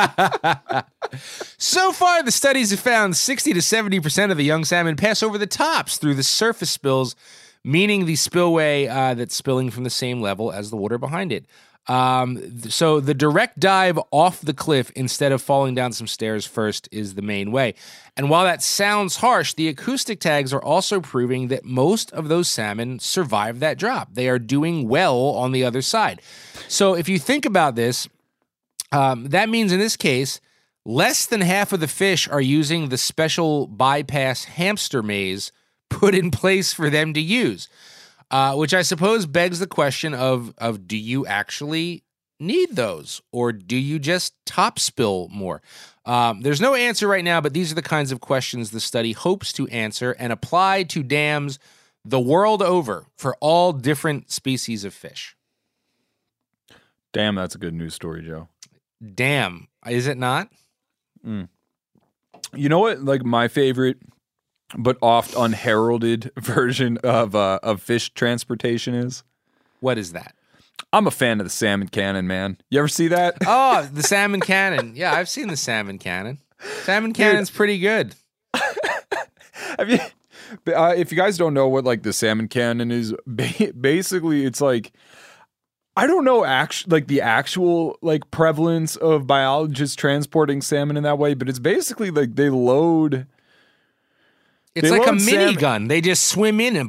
So far, the studies have found sixty to seventy percent of the young salmon pass over the tops through the surface spills, meaning the spillway uh, that's spilling from the same level as the water behind it. Um, so the direct dive off the cliff instead of falling down some stairs first is the main way. And while that sounds harsh, the acoustic tags are also proving that most of those salmon survive that drop. They are doing well on the other side. So if you think about this, um, that means in this case, less than half of the fish are using the special bypass hamster maze put in place for them to use. Uh, which I suppose begs the question of, of do you actually need those, or do you just top spill more? Um, there's no answer right now, but these are the kinds of questions the study hopes to answer and apply to dams the world over for all different species of fish. Damn, that's a good news story, Joe. Damn, is it not? Mm. You know what? Like my favorite but oft unheralded version of uh, of fish transportation is? What is that? I'm a fan of the salmon cannon, man. You ever see that? Oh, the salmon cannon. Yeah, I've seen the salmon cannon. Salmon cannon's pretty good. Have you? Uh, if you guys don't know what like the salmon cannon is, ba- basically it's like I don't know actually like the actual like prevalence of biologists transporting salmon in that way, but it's basically like they load. It's They like a load salmon- minigun. They just swim in and.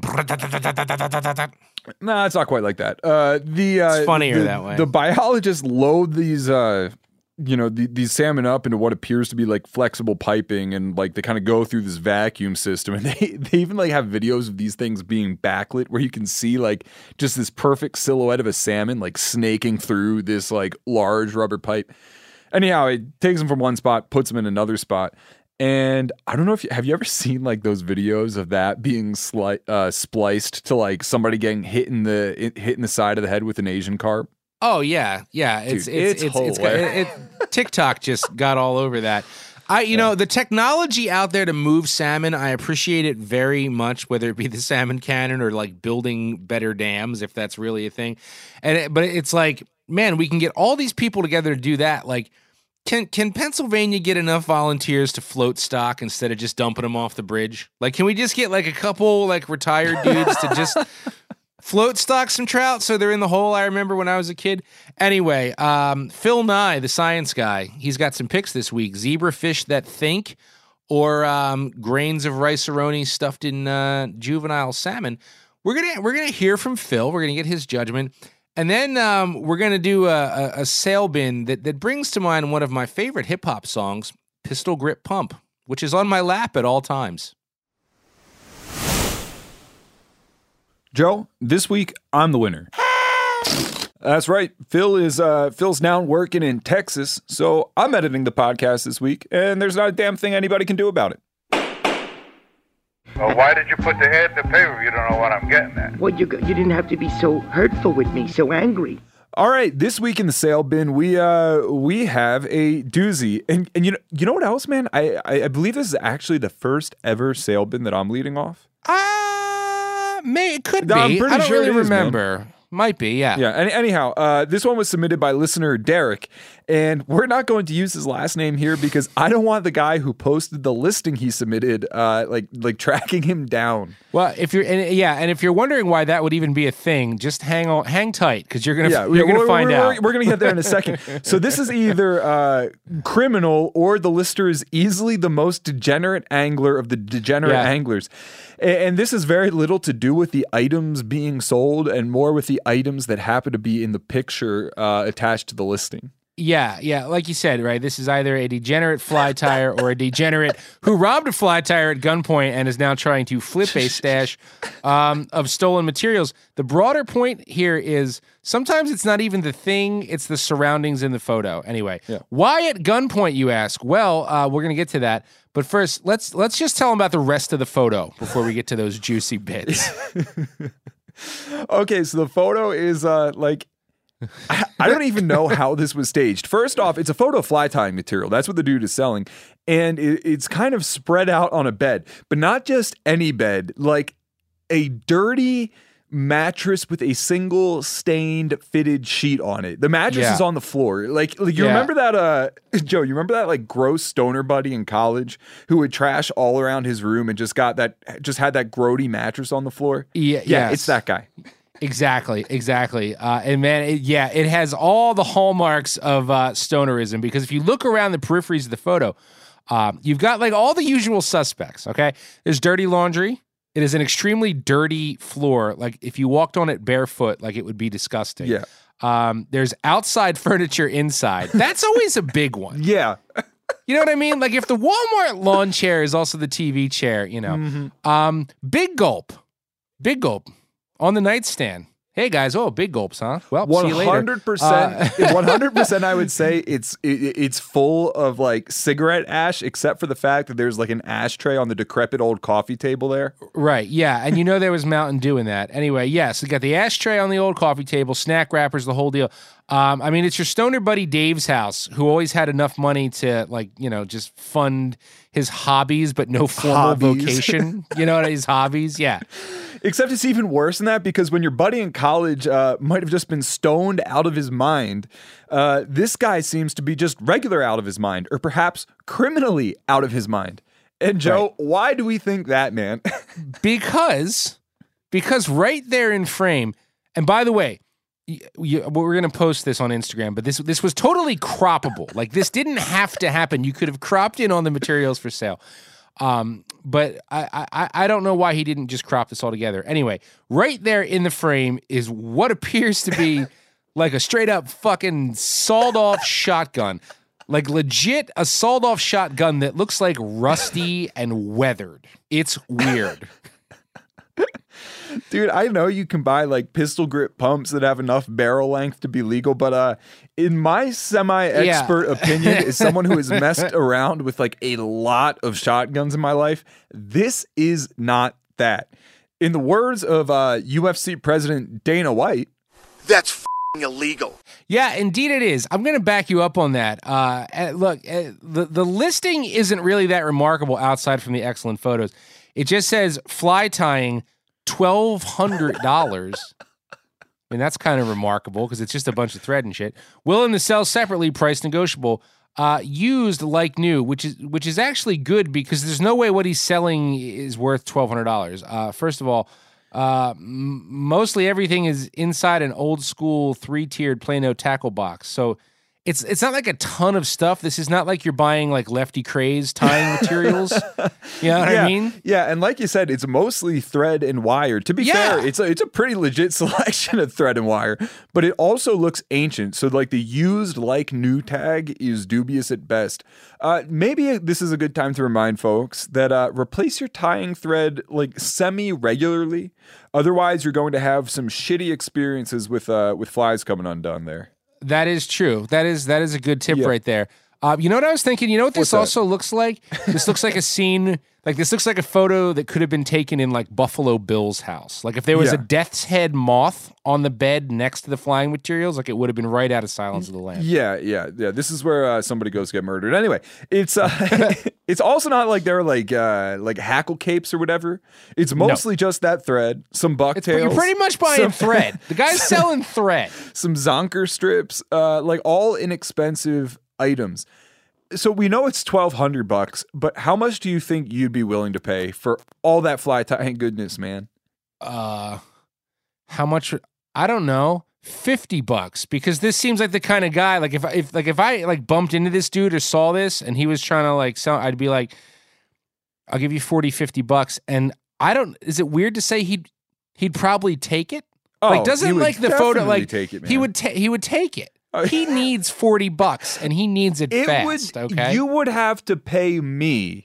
No, it's not quite like that. Uh, the uh, It's funnier the- that way. The biologists load these uh, you know, the, these salmon up into what appears to be like flexible piping, and like they kind of go through this vacuum system, and they, they even like have videos of these things being backlit where you can see like just this perfect silhouette of a salmon like snaking through this like large rubber pipe. Anyhow, it takes them from one spot, puts them in another spot. And I don't know if you, have you ever seen like those videos of that being sli- uh, spliced to like somebody getting hit in the hit in the side of the head with an Asian carp? Oh yeah, yeah. It's Dude, it's it's it's, it's, got- it, it TikTok just got all over that. I you know the technology out there to move salmon, I appreciate it very much. Whether it be the salmon cannon or like building better dams, if that's really a thing. And it, but it's like, man, we can get all these people together to do that. Like, can can Pennsylvania get enough volunteers to float stock instead of just dumping them off the bridge? Like, can we just get like a couple like retired dudes to just float stock some trout so they're in the hole? I remember when I was a kid. Anyway, um, Phil Nye, the science guy, he's got some picks this week. Zebrafish that think, or um, grains of rice-a-roni stuffed in uh, juvenile salmon. We're gonna we're gonna hear from Phil. We're gonna get his judgment, and then um, we're gonna do a, a, a sale bin that that brings to mind one of my favorite hip hop songs, "Pistol Grip Pump," which is on my lap at all times. Joe, this week I'm the winner. That's right. Phil is uh, Phil's now working in Texas, so I'm editing the podcast this week, and there's not a damn thing anybody can do about it. Well, why did you put the ad in the paper if you don't know what I'm getting at? Well, you you didn't have to be so hurtful with me, so angry. All right, this week in the sale bin, we uh we have a doozy, and and you know you know what else, man? I I, I believe this is actually the first ever sale bin that I'm leading off. Uh, may it could be. No, I'm pretty I don't sure really it is, remember. man. Might be, yeah. Yeah. Any, anyhow, uh, this one was submitted by listener Derek, and we're not going to use his last name here because I don't want the guy who posted the listing he submitted, uh, like like tracking him down. Well, if you're, and, yeah, and if you're wondering why that would even be a thing, just hang on, hang tight, because you're gonna, Yeah, you're yeah, gonna we're, find we're, out. We're, we're gonna get there in a second. So this is either uh, criminal or the lister is easily the most degenerate angler of the degenerate Yeah. anglers. And this has very little to do with the items being sold and more with the items that happen to be in the picture uh, attached to the listing. Yeah, yeah, like you said, right? This is either a degenerate fly tire or a degenerate who robbed a fly tire at gunpoint and is now trying to flip a stash um, of stolen materials. The broader point here is sometimes it's not even the thing, it's the surroundings in the photo. Anyway, Yeah. why at gunpoint, you ask? Well, uh, we're going to get to that. But first, let's let's just tell them about the rest of the photo before we get to those juicy bits. Okay, so the photo is uh, like, I, I don't even know how this was staged. First off, it's a photo of fly tying material. That's what the dude is selling. And it, it's kind of spread out on a bed, but not just any bed, like a dirty mattress with a single stained fitted sheet on it. The mattress Yeah. is on the floor. Like, like you Yeah. remember that, uh, Joe, you remember that like gross stoner buddy in college who would trash all around his room and just got that, just had that grody mattress on the floor? Yeah, Yeah, yes. it's that guy. Exactly, exactly. Uh, and man, it, yeah, it has all the hallmarks of uh, stonerism because if you look around the peripheries of the photo, um, you've got like all the usual suspects, okay? There's dirty laundry. It is an extremely dirty floor. Like if you walked on it barefoot, like it would be disgusting. Yeah. Um, there's outside furniture inside. That's always a big one. Yeah. You know what I mean? Like if the Walmart lawn chair is also the T V chair, you know. Mm-hmm. Um, big gulp. Big gulp on the nightstand. Hey guys, oh, big gulps, huh? Well, see you later. one hundred percent Uh, one hundred percent I would say it's it, it's full of like cigarette ash except for the fact that there's like an ashtray on the decrepit old coffee table there. Right, yeah, and you know there was Mountain Dew in that. Anyway, yes, we got the ashtray on the old coffee table, snack wrappers, the whole deal. Um, I mean, it's your stoner buddy Dave's house, who always had enough money to like, you know, just fund his hobbies, but no formal Hobbies. vocation. You know what his hobbies? Yeah. Except it's even worse than that because when your buddy in college uh, might have just been stoned out of his mind, uh, this guy seems to be just regular out of his mind, or perhaps criminally out of his mind. And Joe, Right. why do we think that, man? because because right there in frame, and by the way, y- you, we're going to post this on Instagram, but this this was totally croppable. Like this didn't have to happen. You could have cropped in on the materials for sale. Um, but I, I I don't know why he didn't just crop this all together. Anyway, right there in the frame is what appears to be like a straight up fucking sawed off shotgun. Like legit a sawed-off shotgun that looks like rusty and weathered. It's weird. Dude, I know you can buy like pistol grip pumps that have enough barrel length to be legal, but uh, in my semi-expert Yeah. opinion, as someone who has messed around with like a lot of shotguns in my life, this is not that. In the words of uh, U F C President Dana White, that's f***ing illegal. Yeah, indeed it is. I'm going to back you up on that. Uh, uh, look, uh, the, the listing isn't really that remarkable outside from the excellent photos. It just says fly tying twelve hundred dollars. I mean, that's kind of remarkable because it's just a bunch of thread and shit. Willing to sell separately, price negotiable. Uh, used like new, which is which is actually good because there's no way what he's selling is worth twelve hundred dollars. Uh, first of all, uh, m- mostly everything is inside an old school three tiered Plano tackle box, so it's it's not like a ton of stuff. This is not like you're buying like Lefty Kray's tying materials. You know what yeah, I mean? Yeah, and like you said, it's mostly thread and wire. To be Yeah. fair, it's a, it's a pretty legit selection of thread and wire, but it also looks ancient. So like the used like new tag is dubious at best. Uh, maybe this is a good time to remind folks that uh, replace your tying thread like semi-regularly. Otherwise, you're going to have some shitty experiences with uh, with flies coming undone there. That is true. That is that is a good tip Yeah. right there. Uh, you know what I was thinking? You know what this What's that? also looks like? This looks like a scene, like this looks like a photo that could have been taken in like Buffalo Bill's house. Like if there was Yeah. a death's head moth on the bed next to the flying materials, like it would have been right out of Silence of the Lambs. Yeah, yeah, yeah. This is where uh, somebody goes to get murdered. Anyway, it's uh, it's also not like they're like uh, like hackle capes or whatever. It's mostly just that thread, some bucktails. You're pretty much buying some- thread. The guy's selling thread. some Zonker strips, uh, like all inexpensive items. So we know it's twelve hundred bucks, but how much do you think you'd be willing to pay for all that fly tying goodness, man? Uh, how much? I don't know. Fifty bucks, because this seems like the kind of guy. Like if if like if I like bumped into this dude or saw this and he was trying to like sell, I'd be like, I'll give you forty, fifty bucks. And I don't. Is it weird to say he'd he'd probably take it? Oh, like he doesn't would like the photo definitely like take it, he man. would ta- he would take it. Oh, He needs forty bucks and he needs it, It fast. would. Okay, You would have to pay me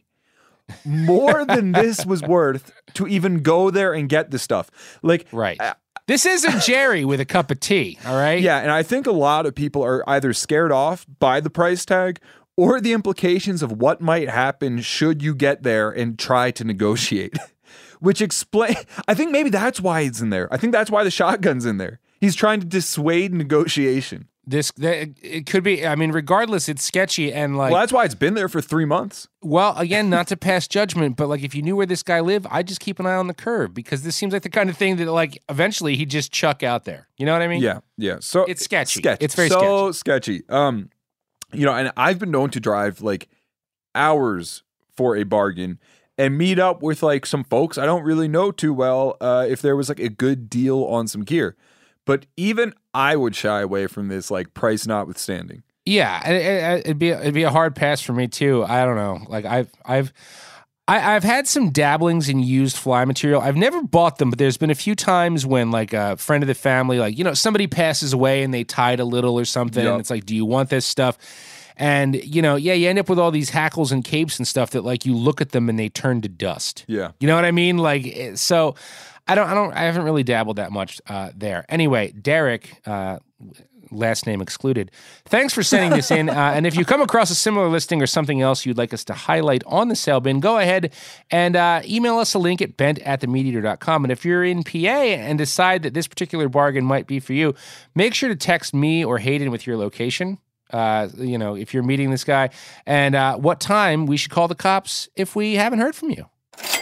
more than this was worth to even go there and get the stuff. Like, right. uh, This isn't Jerry with a cup of tea. All right. yeah, and I think a lot of people are either scared off by the price tag or the implications of what might happen should you get there and try to negotiate. Which explain. I think maybe that's why it's in there. I think that's why the shotgun's in there. He's trying to dissuade negotiation. This that, it could be. I mean, regardless, it's sketchy and like. Well, that's why it's been there for three months. Well, again, not to pass judgment, but like if you knew where this guy lived, I'd just keep an eye on the curb because this seems like the kind of thing that like eventually he'd just chuck out there. You know what I mean? Yeah, yeah. So It's sketchy. sketchy. It's very so sketchy. Um, you know, and I've been known to drive like hours for a bargain and meet up with like some folks I don't really know too well. Uh, if there was like a good deal on some gear, but even I would shy away from this, like price notwithstanding. Yeah, it, it, it'd be it'd be a hard pass for me too. I don't know. Like I've I've I, I've had some dabblings in used fly material. I've never bought them, but there's been a few times when like a friend of the family, like you know, somebody passes away and they tied a little or something. Yep. And it's like, do you want this stuff? And you know, yeah, you end up with all these hackles and capes and stuff that like you look at them and they turn to dust. Yeah, you know what I mean? Like it- so. I don't. I don't. I haven't really dabbled that much uh, there. Anyway, Derek, uh, last name excluded. Thanks for sending this in. Uh, and if you come across a similar listing or something else you'd like us to highlight on the sale bin, go ahead and uh, email us a link at bent at the meat eater dot com. And if you're in P A and decide that this particular bargain might be for you, make sure to text me or Hayden with your location. Uh, you know, if you're meeting this guy and uh, what time we should call the cops if we haven't heard from you.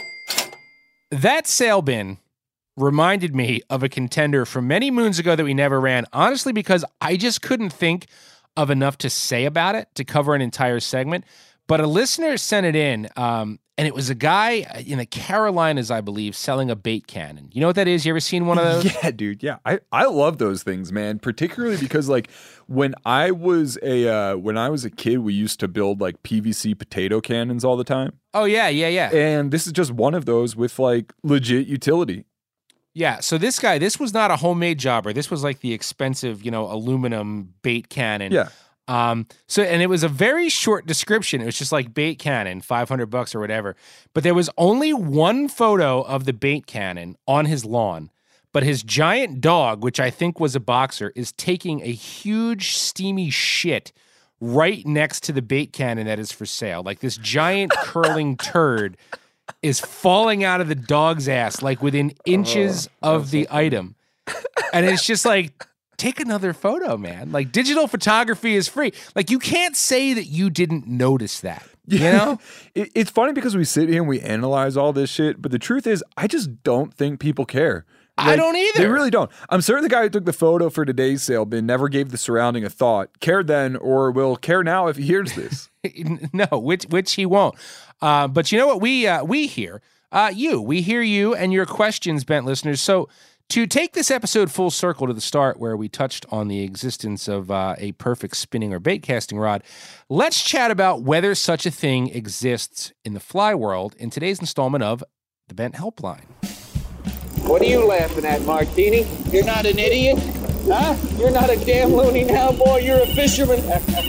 That sale bin reminded me of a contender from many moons ago that we never ran, honestly, because I just couldn't think of enough to say about it to cover an entire segment. But a listener sent it in, um, and it was a guy in the Carolinas, I believe, selling a bait cannon. You know what that is? You ever seen one of those? Yeah, dude. Yeah, I, I love those things, man. Particularly because like when I was a uh, when I was a kid, we used to build like P V C potato cannons all the time. Oh yeah, yeah, yeah. And this is just one of those with like legit utility. Yeah, so this guy, this was not a homemade jobber. This was like the expensive, you know, aluminum bait cannon. Yeah. Um, so, and it was a very short description. It was just like bait cannon, five hundred bucks or whatever. But there was only one photo of the bait cannon on his lawn. But his giant dog, which I think was a boxer, is taking a huge steamy shit right next to the bait cannon that is for sale. Like this giant curling turd is falling out of the dog's ass, like within inches oh, of the item. And it's just like, take another photo, man. Like digital photography is free. Like you can't say that you didn't notice that. You know? it, it's funny because we sit here and we analyze all this shit, but the truth is I just don't think people care. Like, I don't either. They really don't. I'm certain the guy who took the photo for today's sale bin never gave the surrounding a thought, cared then, or will care now if he hears this. No, which which he won't. Uh, but you know what? We uh, we hear uh, you. We hear you and your questions, Bent listeners. So to take this episode full circle to the start where we touched on the existence of uh, a perfect spinning or bait casting rod, let's chat about whether such a thing exists in the fly world in today's installment of The Bent Helpline. What are you laughing at, Martini? You're not an idiot? Huh? You're not a damn loony now, boy. You're a fisherman.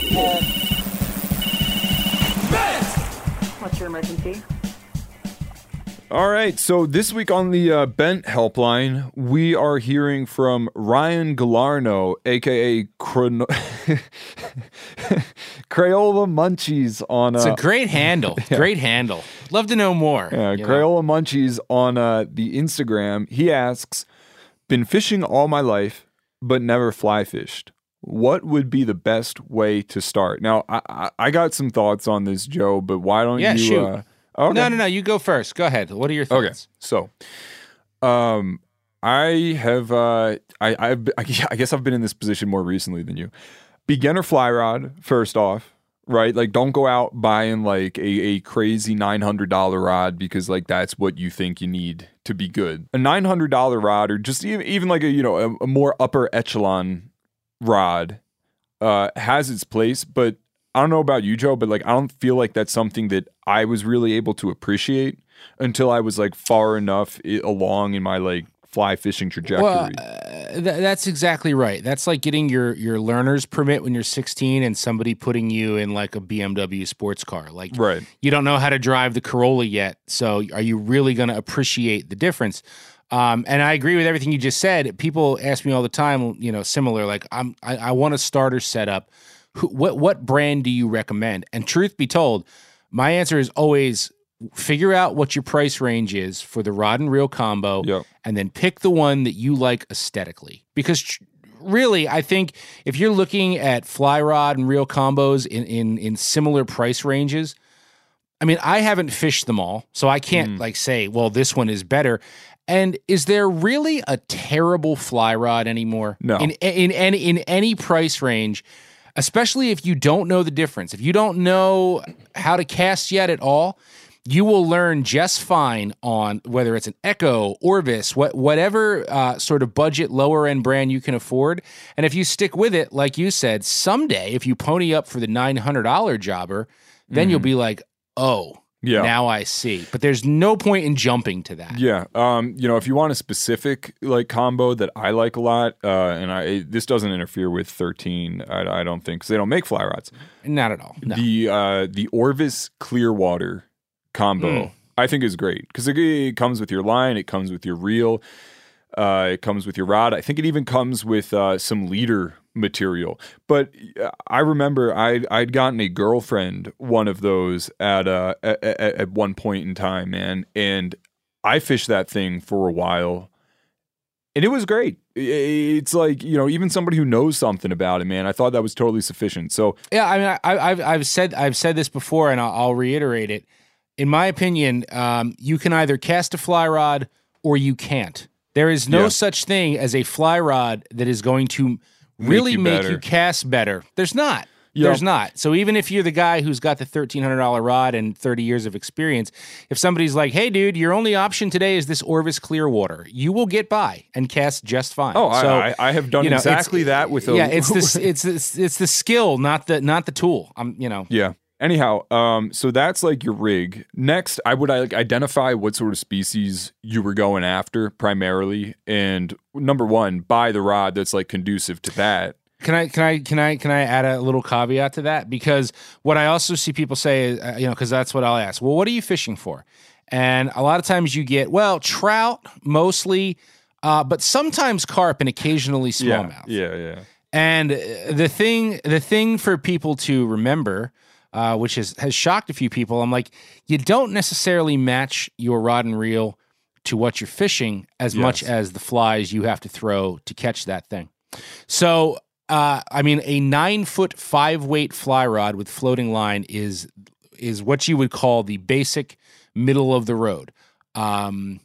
What's your emergency? All right, so this week on the uh, Bent Helpline, we are hearing from Ryan Galarno, a k a. Chrono- Crayola Munchies on... Uh, it's a great handle. Yeah. Great handle. Love to know more. Yeah, Crayola know? Munchies on uh, the Instagram. He asks, been fishing all my life, but never fly fished. What would be the best way to start? Now, I, I, I got some thoughts on this, Joe, but why don't yeah, you... Shoot. Uh, Okay. No, no, no. You go first. Go ahead. What are your thoughts? Okay. So, um, I have, uh, I, I've, I guess I've been in this position more recently than you. Beginner fly rod, first off, right? Like, don't go out buying like a, a crazy nine hundred dollars rod because like that's what you think you need to be good. A nine hundred dollars rod, or just even, even like a, you know, a, a more upper echelon rod, uh, has its place, but I don't know about you, Joe, but like I don't feel like that's something that I was really able to appreciate until I was like far enough I- along in my like fly fishing trajectory. Well, uh, th- that's exactly right. That's like getting your your learner's permit when you're sixteen and somebody putting you in like a B M W sports car. Like, right. You don't know how to drive the Corolla yet, so are you really going to appreciate the difference? Um, and I agree with everything you just said. People ask me all the time, you know, similar, like I'm I, I want a starter setup. Who, what what brand do you recommend? And truth be told, my answer is always figure out what your price range is for the rod and reel combo, yep. and then pick the one that you like aesthetically. Because tr- really, I think if you're looking at fly rod and reel combos in, in, in similar price ranges, I mean, I haven't fished them all, so I can't mm. like say, well, this one is better. And is there really a terrible fly rod anymore? No. In in any in any price range, especially if you don't know the difference. If you don't know how to cast yet at all, you will learn just fine on whether it's an Echo, Orvis, what, whatever uh, sort of budget, lower-end brand you can afford. And if you stick with it, like you said, someday, if you pony up for the nine hundred dollars jobber, then mm. you'll be like, oh, yeah. now I see. But there's no point in jumping to that. Yeah. Um, you know, if you want a specific like combo that I like a lot, uh, and I this doesn't interfere with thirteen, I, I don't think, because they don't make fly rods. Not at all. No. The uh, the Orvis Clearwater combo, mm. I think is great because it, it comes with your line, it comes with your reel, uh, it comes with your rod. I think it even comes with uh, some leader material. But I remember I I'd gotten a girlfriend one of those at uh at, at one point in time, man, and I fished that thing for a while, and it was great. It's like, you know, even somebody who knows something about it, man, I thought that was totally sufficient. So yeah, I mean, I, I've I've said I've said this before, and I'll, I'll reiterate it. In my opinion, um, you can either cast a fly rod or you can't. There is no yeah. such thing as a fly rod that is going to really make you, make you cast better. There's not. Yep. There's not. So even if you're the guy who's got the thirteen hundred dollars rod and thirty years of experience, if somebody's like, hey, dude, your only option today is this Orvis Clearwater, you will get by and cast just fine. Oh, so, I, I have done you know, exactly that with a... Yeah, it's the, it's, the, it's the skill, not the not the tool. I'm, you know. Yeah. Anyhow, um, so that's like your rig. Next, I would like identify what sort of species you were going after primarily, and number one, buy the rod that's like conducive to that. Can I can I can I can I add a little caveat to that? Because what I also see people say is, uh, you know, because that's what I'll ask. Well, what are you fishing for? And a lot of times you get, well, trout mostly, uh, but sometimes carp and occasionally smallmouth. Yeah, yeah, yeah. And the thing the thing for people to remember, uh, which has has shocked a few people, I'm like, you don't necessarily match your rod and reel to what you're fishing as Yes. much as the flies you have to throw to catch that thing. So. Uh, I mean, a nine foot five weight fly rod with floating line is is what you would call the basic middle of the road. Um,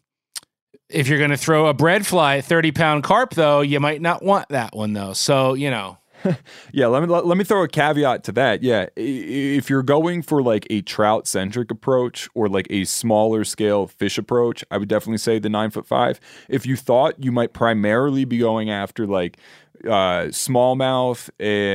if you're going to throw a bread fly at thirty pound carp, though, you might not want that one, though. So you know. Yeah, let me let, let me throw a caveat to that. Yeah, i- if you're going for like a trout centric approach or like a smaller scale fish approach, I would definitely say the nine foot five. If you thought you might primarily be going after like uh, smallmouth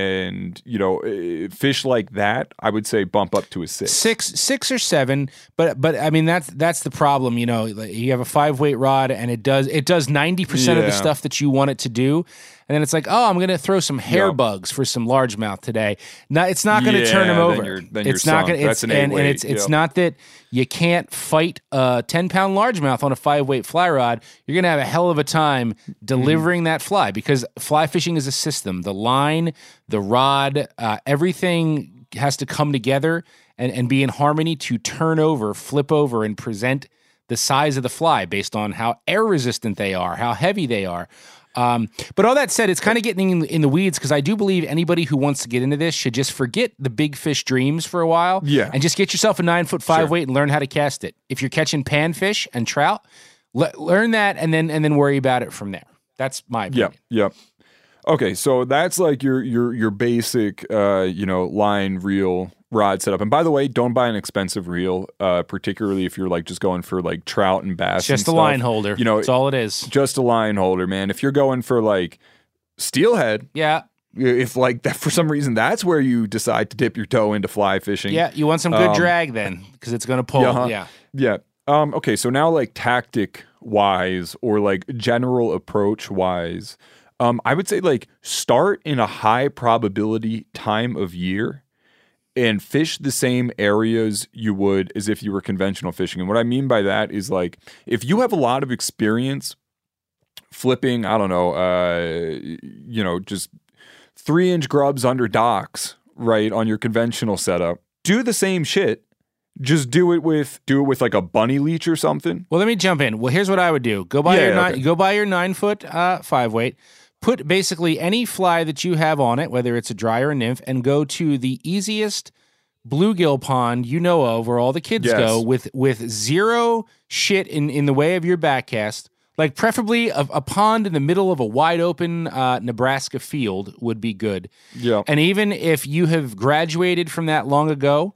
and you know uh, fish like that, I would say bump up to a six. Six, six or seven, but but I mean that's that's the problem. You know, like, you have a five weight rod, and it does it does ninety percent of the Yeah. stuff that you want it to do, and then it's like, oh, I'm going to throw some hair Yep. bugs for some largemouth today. No, it's not going to Yeah, turn them then over. you're- then you're it's not sunk. going. That's an and, and eight-weight, it's it's yep. not that you can't fight a ten pound largemouth on a five weight fly rod. You're going to have a hell of a time delivering that fly because fly fishing is a system. The line, the rod, uh, everything has to come together and, and be in harmony to turn over, flip over, and present the size of the fly based on how air resistant they are, how heavy they are. Um, but all that said, it's kind of getting in, in the weeds because I do believe anybody who wants to get into this should just forget the big fish dreams for a while, Yeah. and just get yourself a nine foot five Sure. weight and learn how to cast it. If you're catching panfish and trout, le- learn that and then and then worry about it from there. That's my opinion. Yep, yep. Okay, so that's like your your your basic uh, you know, line reel rod setup. And by the way, don't buy an expensive reel, uh, particularly if you're like just going for like trout and bass. It's just and a stuff. line holder. You know, That's all it is. Just a line holder, man. If you're going for like steelhead, Yeah. if like that for some reason that's where you decide to dip your toe into fly fishing. Yeah, you want some good Um, drag then because it's going to pull. Yeah, huh? Yeah. Yeah. Um, okay, so now like tactic wise or like general approach wise, um, I would say like start in a high probability time of year and fish the same areas you would as if you were conventional fishing. And what I mean by that is like if you have a lot of experience flipping, I don't know, uh, you know, just three inch grubs under docks, right, on your conventional setup, do the same shit. Just do it with do it with like a bunny leech or something. Well, let me jump in. Well, here's what I would do: go buy Yeah, your yeah, nine, okay. go buy your nine foot uh, five weight. Put basically any fly that you have on it, whether it's a dry or a nymph, and go to the easiest bluegill pond you know of, where all the kids Yes. go, with with zero shit in in the way of your backcast. Like preferably a, a pond in the middle of a wide open uh, Nebraska field would be good. Yeah. And even if you have graduated from that long ago,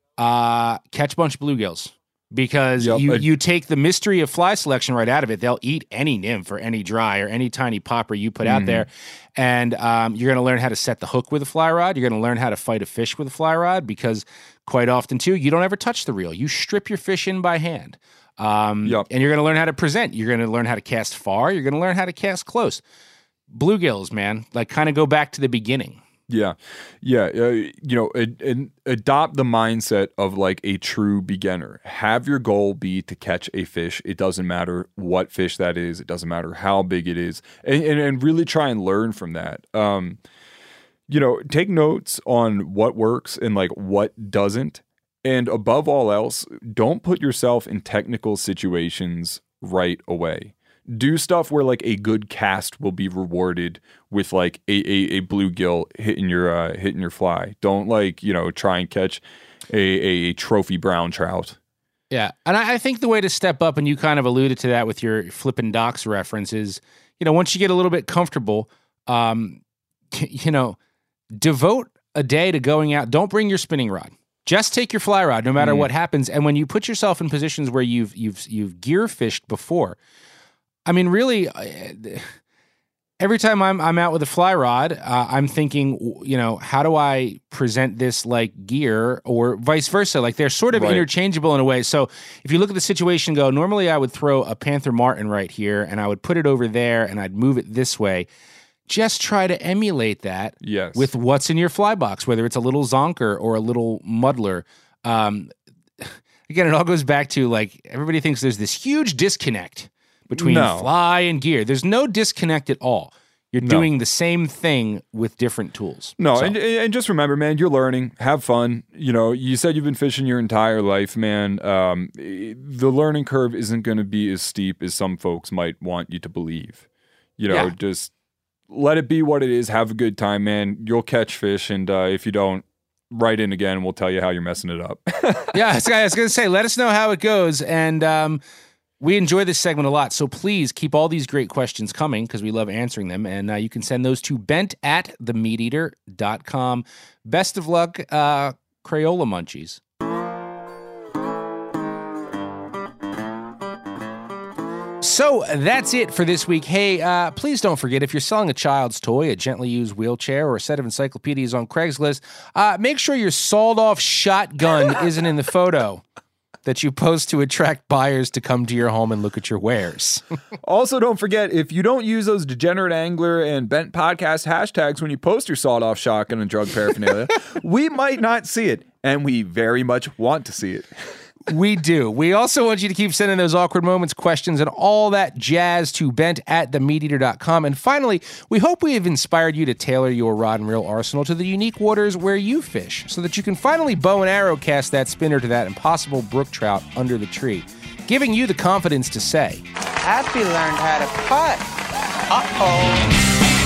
uh, catch a bunch of bluegills because Yep. you, Uh, you take the mystery of fly selection right out of it. They'll eat any nymph or any dry or any tiny popper you put out Mhm. there. And um, you're going to learn how to set the hook with a fly rod. You're going to learn how to fight a fish with a fly rod because quite often, too, you don't ever touch the reel. You strip your fish in by hand. Um, Yep. And you're going to learn how to present. You're going to learn how to cast far. You're going to learn how to cast close. Bluegills, man, like kind of go back to the beginning. Yeah, yeah. Uh, you know, ad- ad- adopt the mindset of like a true beginner. Have your goal be to catch a fish. It doesn't matter what fish that is. It doesn't matter how big it is, and and, and really try and learn from that. Um, you know, take notes on what works and like what doesn't, and above all else, don't put yourself in technical situations right away. Do stuff where like a good cast will be rewarded with like a, a, a bluegill hitting your uh, hitting your fly. Don't like, you know, try and catch a, a trophy brown trout. Yeah. And I, I think the way to step up, and you kind of alluded to that with your flipping docks reference, is, you know, once you get a little bit comfortable, um, you know, devote a day to going out. Don't bring your spinning rod. Just take your fly rod, no matter Mm. what happens. And when you put yourself in positions where you've you've you've gear fished before, I mean, really, uh, every time I'm I'm out with a fly rod, uh, I'm thinking, you know, how do I present this like gear, or vice versa? Like they're sort of Right. interchangeable in a way. So if you look at the situation, and go, normally I would throw a Panther Martin right here, and I would put it over there, and I'd move it this way. just try to emulate that yes. with what's in your fly box, whether it's a little zonker or a little muddler. Um, again, it all goes back to like everybody thinks there's this huge disconnect between No. fly and gear. There's no disconnect at all. You're No. doing the same thing with different tools. No, So- and, and just remember, man, you're learning. Have fun. You know, you said you've been fishing your entire life, man. Um, the learning curve isn't going to be as steep as some folks might want you to believe. You know, Yeah. just let it be what it is. Have a good time, man. You'll catch fish, and uh, if you don't, write in again, and we'll tell you how you're messing it up. yeah, I was going to say, let us know how it goes. And um, we enjoy this segment a lot. So please keep all these great questions coming because we love answering them. And uh, you can send those to bent at the meat eater dot com. Best of luck, uh, Crayola Munchies. So that's it for this week. Hey, uh, please don't forget, if you're selling a child's toy, a gently used wheelchair, or a set of encyclopedias on Craigslist, uh, make sure your sawed-off shotgun isn't in the photo that you post to attract buyers to come to your home and look at your wares. Also, don't forget, if you don't use those Degenerate Angler and Bent Podcast hashtags when you post your sawed-off shotgun and drug paraphernalia, we might not see it, and we very much want to see it. We do. We also want you to keep sending those awkward moments, questions, and all that jazz to bent at the meat eater dot com. And finally, we hope we have inspired you to tailor your rod and reel arsenal to the unique waters where you fish so that you can finally bow and arrow cast that spinner to that impossible brook trout under the tree, giving you the confidence to say, Happy learned how to putt. Uh-oh.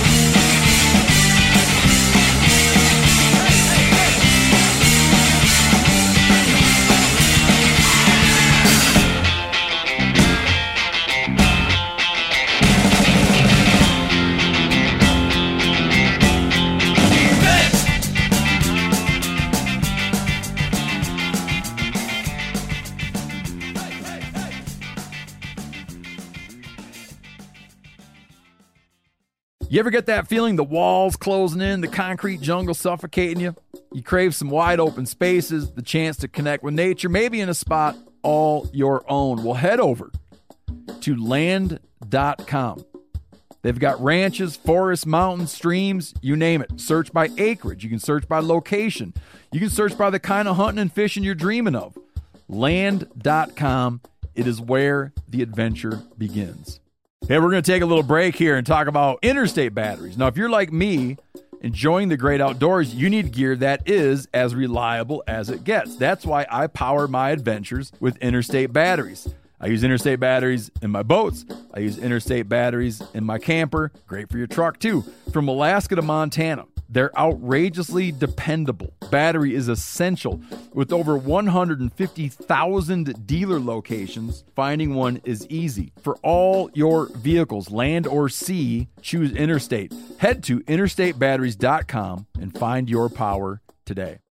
You ever get that feeling the walls closing in, the concrete jungle suffocating you? You crave some wide open spaces, the chance to connect with nature, maybe in a spot all your own. Well, head over to land dot com. They've got ranches, forests, mountains, streams, you name it. Search by acreage. You can search by location. You can search by the kind of hunting and fishing you're dreaming of. land dot com. It is where the adventure begins. Hey, we're going to take a little break here and talk about Interstate batteries. Now, if you're like me, enjoying the great outdoors, you need gear that is as reliable as it gets. That's why I power my adventures with Interstate batteries. I use Interstate batteries in my boats. I use Interstate batteries in my camper. Great for your truck, too. From Alaska to Montana, they're outrageously dependable. Battery is essential. With over one hundred fifty thousand dealer locations, finding one is easy. For all your vehicles, land or sea, choose Interstate. Head to interstate batteries dot com and find your power today.